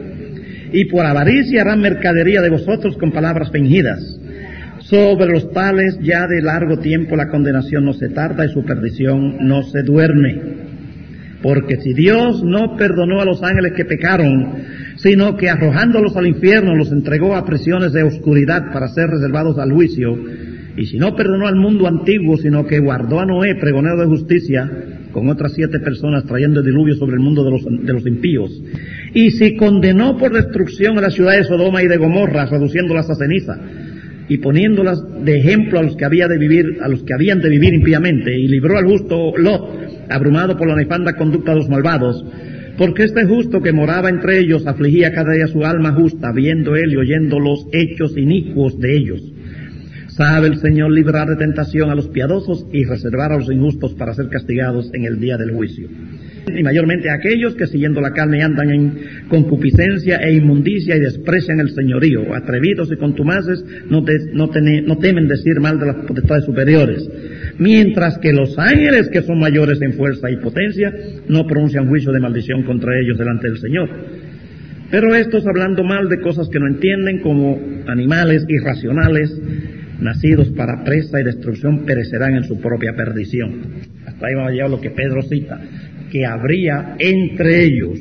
Y por avaricia harán mercadería de vosotros con palabras fingidas. Sobre los tales ya de largo tiempo la condenación no se tarda y su perdición no se duerme. Porque si Dios no perdonó a los ángeles que pecaron, sino que arrojándolos al infierno los entregó a prisiones de oscuridad para ser reservados al juicio, y si no perdonó al mundo antiguo, sino que guardó a Noé, pregonero de justicia, con otras 7 personas, trayendo el diluvio sobre el mundo de los impíos, y si condenó por destrucción a las ciudades de Sodoma y de Gomorra, reduciéndolas a ceniza, y poniéndolas de ejemplo a los que habían de vivir impíamente, y libró al justo Lot, abrumado por la nefanda conducta de los malvados, porque este justo que moraba entre ellos afligía cada día su alma justa, viendo él y oyendo los hechos inicuos de ellos. Sabe el Señor librar de tentación a los piadosos y reservar a los injustos para ser castigados en el día del juicio. Y mayormente a aquellos que siguiendo la carne andan en concupiscencia e inmundicia y desprecian el señorío, atrevidos y contumaces, no temen decir mal de las potestades superiores, mientras que los ángeles, que son mayores en fuerza y potencia, no pronuncian juicio de maldición contra ellos delante del Señor. Pero estos, hablando mal de cosas que no entienden, como animales irracionales, nacidos para presa y destrucción, perecerán en su propia perdición. Hasta ahí vamos a llegar a lo que Pedro cita, que habría entre ellos.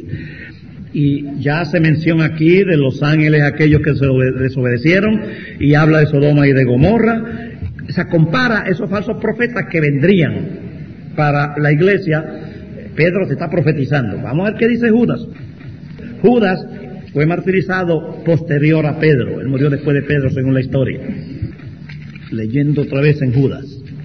Y ya se menciona aquí de los ángeles aquellos que se desobedecieron, y habla de Sodoma y de Gomorra. O sea, compara esos falsos profetas que vendrían para la iglesia. Pedro se está profetizando. Vamos a ver qué dice Judas. Judas fue martirizado posterior a Pedro. Él murió después de Pedro, según la historia. Leyendo otra vez en Judas.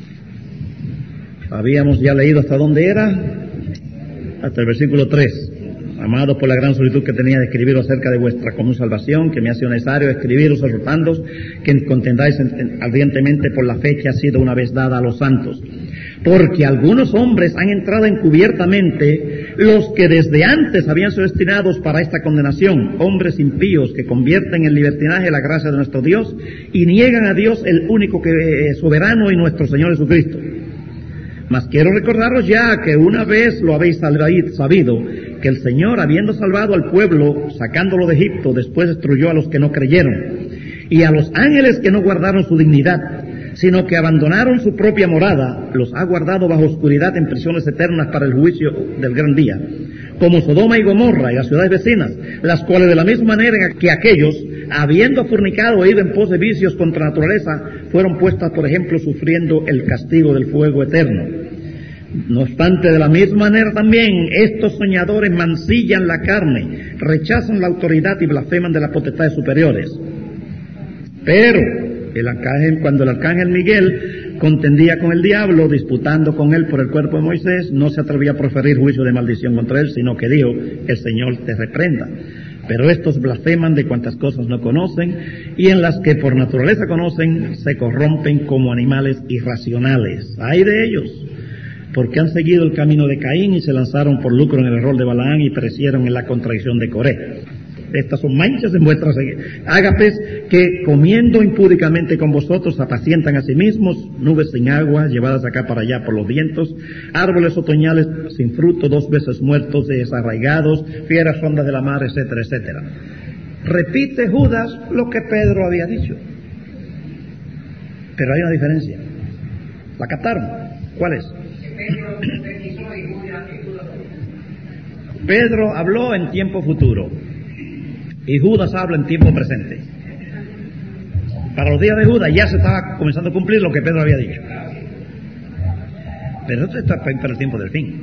Habíamos ya leído hasta dónde era, hasta el versículo 3. Amados, por la gran solicitud que tenía de escribiros acerca de vuestra común salvación, que me ha sido necesario escribiros exhortándoos que contendáis ardientemente por la fe que ha sido una vez dada a los santos. Porque algunos hombres han entrado encubiertamente, los que desde antes habían sido destinados para esta condenación, hombres impíos que convierten en libertinaje la gracia de nuestro Dios y niegan a Dios, el único que es soberano, y nuestro Señor Jesucristo. Mas quiero recordaros ya que una vez lo habéis sabido, que el Señor, habiendo salvado al pueblo, sacándolo de Egipto, después destruyó a los que no creyeron, y a los ángeles que no guardaron su dignidad, sino que abandonaron su propia morada, los ha guardado bajo oscuridad en prisiones eternas para el juicio del gran día, como Sodoma y Gomorra y las ciudades vecinas, las cuales de la misma manera que aquellos, habiendo fornicado e ido en pos de vicios contra naturaleza, fueron puestas, por ejemplo, sufriendo el castigo del fuego eterno. No obstante, de la misma manera también, estos soñadores mancillan la carne, rechazan la autoridad y blasfeman de las potestades superiores. Pero cuando el arcángel Miguel contendía con el diablo, disputando con él por el cuerpo de Moisés, no se atrevía a proferir juicio de maldición contra él, sino que dijo: el Señor te reprenda. Pero estos blasfeman de cuantas cosas no conocen, y en las que por naturaleza conocen, se corrompen como animales irracionales. ¡Ay de ellos! Porque han seguido el camino de Caín y se lanzaron por lucro en el error de Balaán y perecieron en la contradicción de Coré. Estas son manchas en vuestras ágapes, que comiendo impúdicamente con vosotros apacientan a sí mismos, nubes sin agua, llevadas acá para allá por los vientos, árboles otoñales sin fruto, 2 veces muertos, desarraigados, fieras ondas de la mar, etcétera, etcétera. Repite Judas lo que Pedro había dicho. Pero hay una diferencia. ¿La captaron? ¿Cuál es? Pedro habló en tiempo futuro y Judas habla en tiempo presente. Para los días de Judas ya se estaba comenzando a cumplir lo que Pedro había dicho. Pero esto está para el tiempo del fin.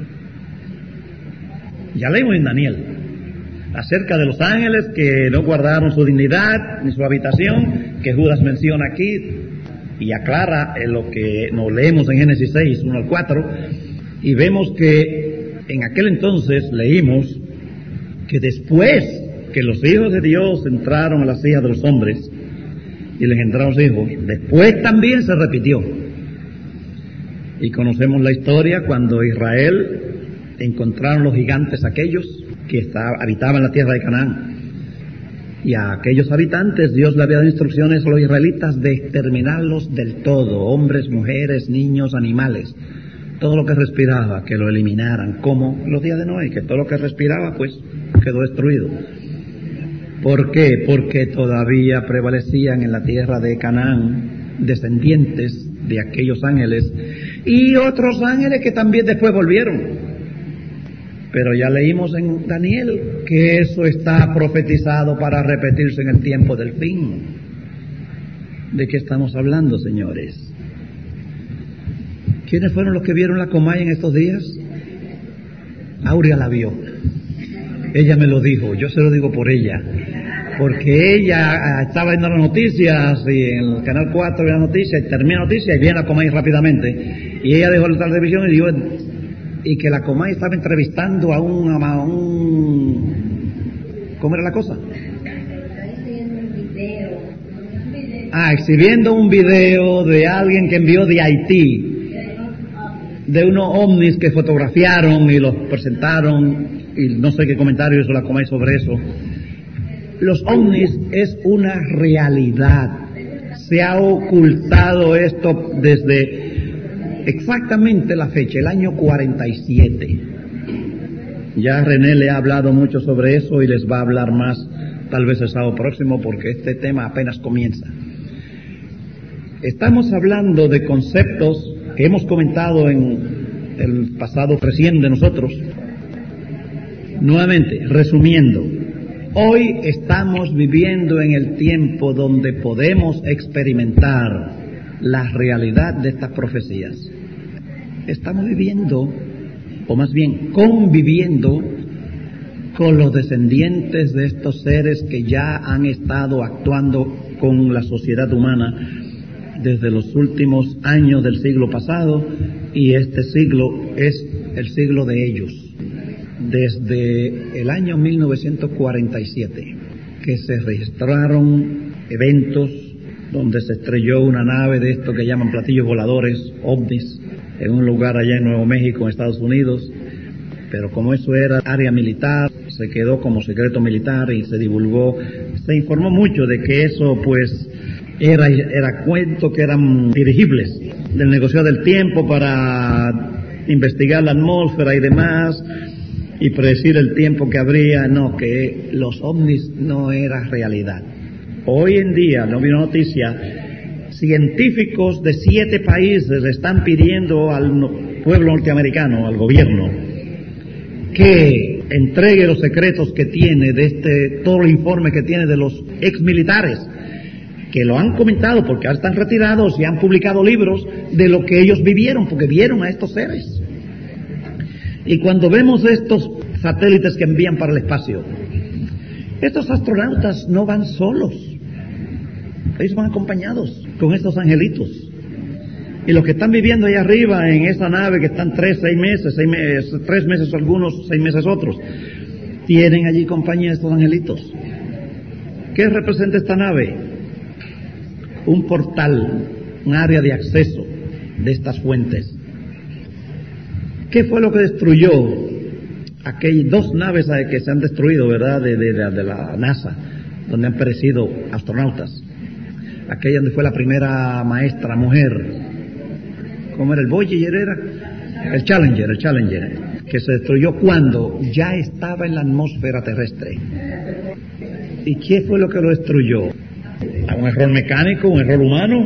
Ya leímos en Daniel acerca de los ángeles que no guardaron su dignidad ni su habitación, que Judas menciona aquí y aclara en lo que nos leemos en Génesis 6, 1 al 4, y vemos que en aquel entonces leímos que después que los hijos de Dios entraron a las hijas de los hombres y les engendraron hijos, después también se repitió. Y conocemos la historia cuando Israel encontraron los gigantes aquellos que habitaban la tierra de Canaán. Y a aquellos habitantes Dios le había dado instrucciones a los israelitas de exterminarlos del todo, hombres, mujeres, niños, animales, todo lo que respiraba, que lo eliminaran, como los días de Noé, que todo lo que respiraba pues quedó destruido. ¿Por qué? Porque todavía prevalecían en la tierra de Canaán descendientes de aquellos ángeles y otros ángeles que también después volvieron. Pero ya leímos en Daniel que eso está profetizado para repetirse en el tiempo del fin. ¿De qué estamos hablando, señores? ¿Quiénes fueron los que vieron la Comay en estos días? Aurea la vio. Ella me lo dijo, yo se lo digo por ella. Porque ella estaba viendo las noticias y en el canal 4 ve la noticia y termina la noticia y viene la Comay rápidamente. Y ella dejó la televisión y dijo, y que la Comay estaba entrevistando a un ¿cómo era la cosa? Exhibiendo un video de alguien que envió de Haití, de unos ovnis que fotografiaron y los presentaron, y no sé qué comentario hizo la Comay sobre eso. Los ovnis es una realidad. Se ha ocultado esto desde exactamente la fecha, el año 47. Ya René le ha hablado mucho sobre eso y les va a hablar más tal vez el sábado próximo, porque este tema apenas comienza. Estamos hablando de conceptos que hemos comentado en el pasado recién de nosotros. Nuevamente, resumiendo, hoy estamos viviendo en el tiempo donde podemos experimentar la realidad de estas profecías. Estamos viviendo, o más bien conviviendo, con los descendientes de estos seres que ya han estado actuando con la sociedad humana desde los últimos años del siglo pasado, y este siglo es el siglo de ellos. Desde el año 1947, que se registraron eventos donde se estrelló una nave de esto que llaman platillos voladores, ovnis, en un lugar allá en Nuevo México, en Estados Unidos, pero como eso era área militar, se quedó como secreto militar y se divulgó, se informó mucho de que eso pues era cuento que eran dirigibles del negocio del tiempo para investigar la atmósfera y demás, y predecir el tiempo que habría. No, que los ovnis no era realidad. Hoy en día, no vi una noticia, científicos de 7 países están pidiendo al pueblo norteamericano, al gobierno, que entregue los secretos que tiene de todo el informe que tiene de los exmilitares, que lo han comentado porque ahora están retirados y han publicado libros de lo que ellos vivieron, porque vieron a estos seres. Y cuando vemos estos satélites que envían para el espacio, estos astronautas no van solos, ellos van acompañados con estos angelitos. Y los que están viviendo ahí arriba en esa nave, que están 3 meses algunos, 6 meses otros, tienen allí compañía de estos angelitos. ¿Qué representa esta nave? Un portal, un área de acceso de estas fuentes. ¿Qué fue lo que destruyó aquellas 2 naves que se han destruido, verdad, de la NASA, donde han perecido astronautas? Aquella donde fue la primera maestra mujer. ¿Cómo era? ¿El Voyager era? El Challenger, que se destruyó cuando ya estaba en la atmósfera terrestre. ¿Y qué fue lo que lo destruyó? ¿Un error mecánico? ¿Un error humano?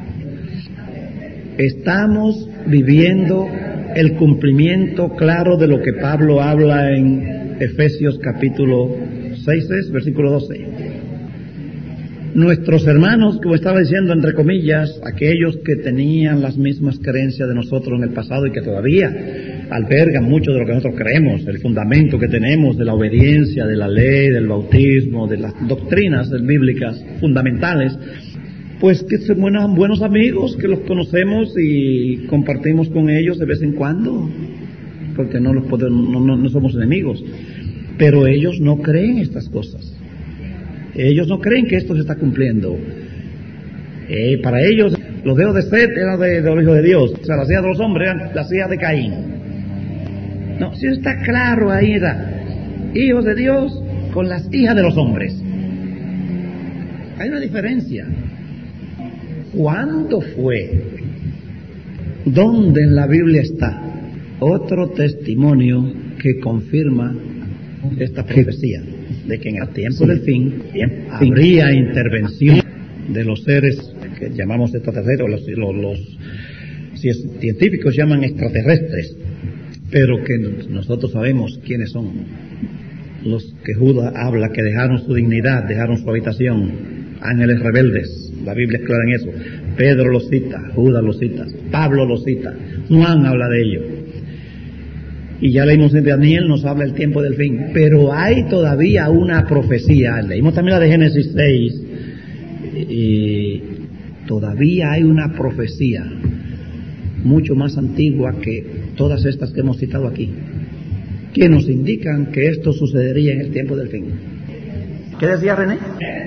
Estamos viviendo el cumplimiento claro de lo que Pablo habla en Efesios capítulo 6, versículo 12. Nuestros hermanos, como estaba diciendo entre comillas, aquellos que tenían las mismas creencias de nosotros en el pasado y que todavía albergan mucho de lo que nosotros creemos, el fundamento que tenemos de la obediencia, de la ley, del bautismo, de las doctrinas bíblicas fundamentales, pues que son buenos amigos, que los conocemos y compartimos con ellos de vez en cuando, porque no somos enemigos, pero ellos no creen estas cosas. Ellos no creen que esto se está cumpliendo. Para ellos, los dedos de Set eran de los hijos de Dios. O sea, las hijas de los hombres eran las hijas de Caín. No, si está claro ahí, era hijos de Dios con las hijas de los hombres. Hay una diferencia. ¿Cuándo fue? ¿Dónde en la Biblia está otro testimonio que confirma esta profecía? De que en el tiempo del fin habría intervención de los seres que llamamos extraterrestres, los científicos llaman extraterrestres, pero que nosotros sabemos quiénes son. Los que Judas habla que dejaron su dignidad, dejaron su habitación, ángeles rebeldes, la Biblia es clara en eso. Pedro lo cita, Judas lo cita, Pablo lo cita, Juan habla de ello. Y ya leímos en Daniel, nos habla el tiempo del fin. Pero hay todavía una profecía. Leímos también la de Génesis 6. Y todavía hay una profecía mucho más antigua que todas estas que hemos citado aquí, que nos indican que esto sucedería en el tiempo del fin. ¿Qué decía René?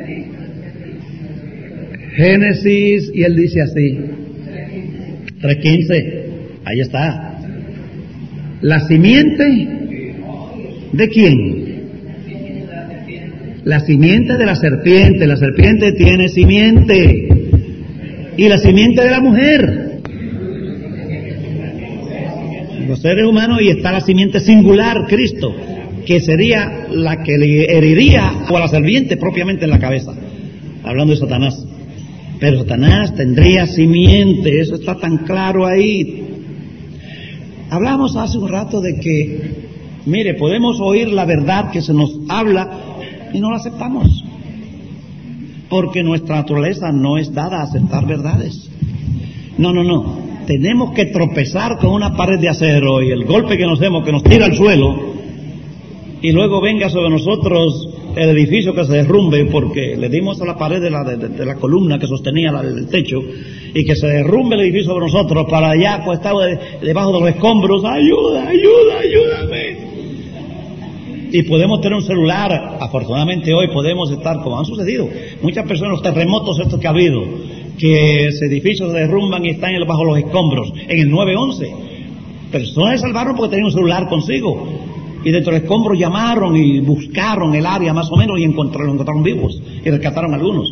Génesis, y él dice así, 3:15. Ahí está. ¿La simiente de quién? La simiente de la serpiente. La serpiente tiene simiente. Y la simiente de la mujer. Los seres humanos, y está la simiente singular, Cristo, que sería la que le heriría a la serpiente propiamente en la cabeza. Hablando de Satanás. Pero Satanás tendría simiente, eso está tan claro ahí. Hablamos hace un rato de que, mire, podemos oír la verdad que se nos habla y no la aceptamos, porque nuestra naturaleza no es dada a aceptar verdades. No. Tenemos que tropezar con una pared de acero y el golpe que nos demos, que nos tira al suelo, y luego venga sobre nosotros el edificio que se derrumbe, porque le dimos a la pared de la columna que sostenía el techo, y que se derrumbe el edificio sobre nosotros, para allá acostado debajo de los escombros. Ayúdame. Y podemos tener un celular. Afortunadamente hoy podemos estar, como han sucedido muchas personas, los terremotos estos que ha habido, que edificios se derrumban y están bajo los escombros. En el 911 personas se salvaron porque tenían un celular consigo, y dentro del escombro llamaron y buscaron el área más o menos y los encontraron vivos y rescataron a algunos.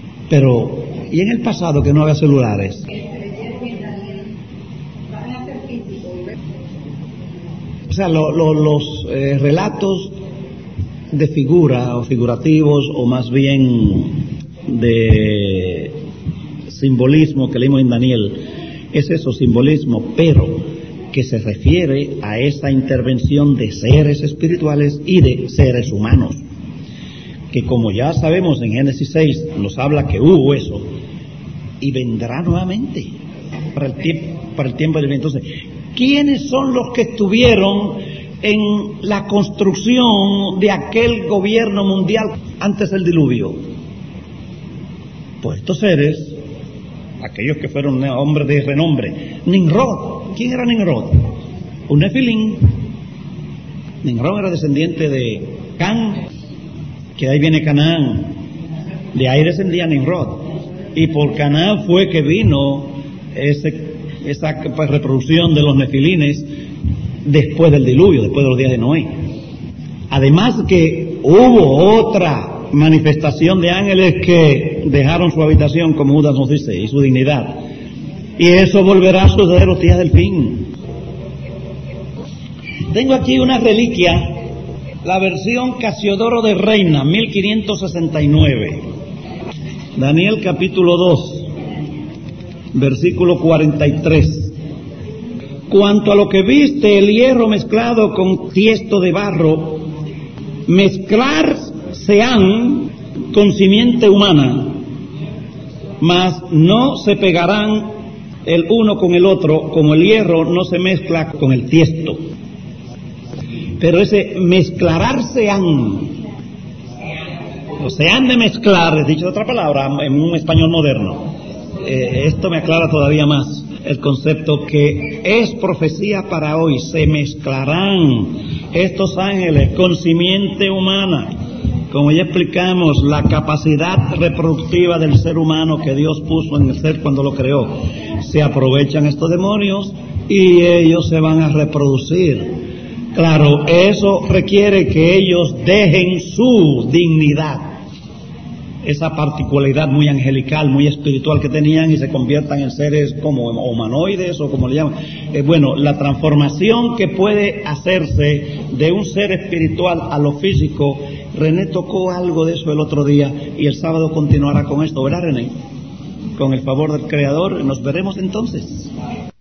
Pero, ¿y en el pasado que no había celulares? O sea, los relatos de figura o figurativos, o más bien de simbolismo que leímos en Daniel, es eso, simbolismo, pero que se refiere a esa intervención de seres espirituales y de seres humanos, que como ya sabemos en Génesis 6 nos habla que hubo eso y vendrá nuevamente para el tiempo del bien. Entonces, ¿quiénes son los que estuvieron en la construcción de aquel gobierno mundial antes del diluvio? Pues estos seres, aquellos que fueron hombres de renombre. Nimrod, ¿quién era Nimrod? Un nefilín. Nimrod era descendiente de Can, que de ahí viene Canaán, de ahí descendía Nimrod, y por Canaán fue que vino esa reproducción de los nefilines después del diluvio, después de los días de Noé. Además que hubo otra manifestación de ángeles que dejaron su habitación, como Judas nos dice, y su dignidad, y eso volverá a suceder los días del fin. Tengo aquí una reliquia, la versión Casiodoro de Reina, 1569, Daniel capítulo 2, versículo 43. Cuanto a lo que viste, el hierro mezclado con tiesto de barro, mezclarse han con simiente humana, mas no se pegarán el uno con el otro, como el hierro no se mezcla con el tiesto. Pero ese mezclarse han, o se han de mezclar, es dicho de otra palabra, en un español moderno. Esto me aclara todavía más el concepto, que es profecía para hoy. Se mezclarán estos ángeles con simiente humana. Como ya explicamos, la capacidad reproductiva del ser humano que Dios puso en el ser cuando lo creó, se aprovechan estos demonios y ellos se van a reproducir. Claro, eso requiere que ellos dejen su dignidad, esa particularidad muy angelical, muy espiritual que tenían, y se conviertan en seres como humanoides, o como le llaman. Bueno, la transformación que puede hacerse de un ser espiritual a lo físico. René tocó algo de eso el otro día, y el sábado continuará con esto, ¿verdad, René? Con el favor del Creador, nos veremos entonces.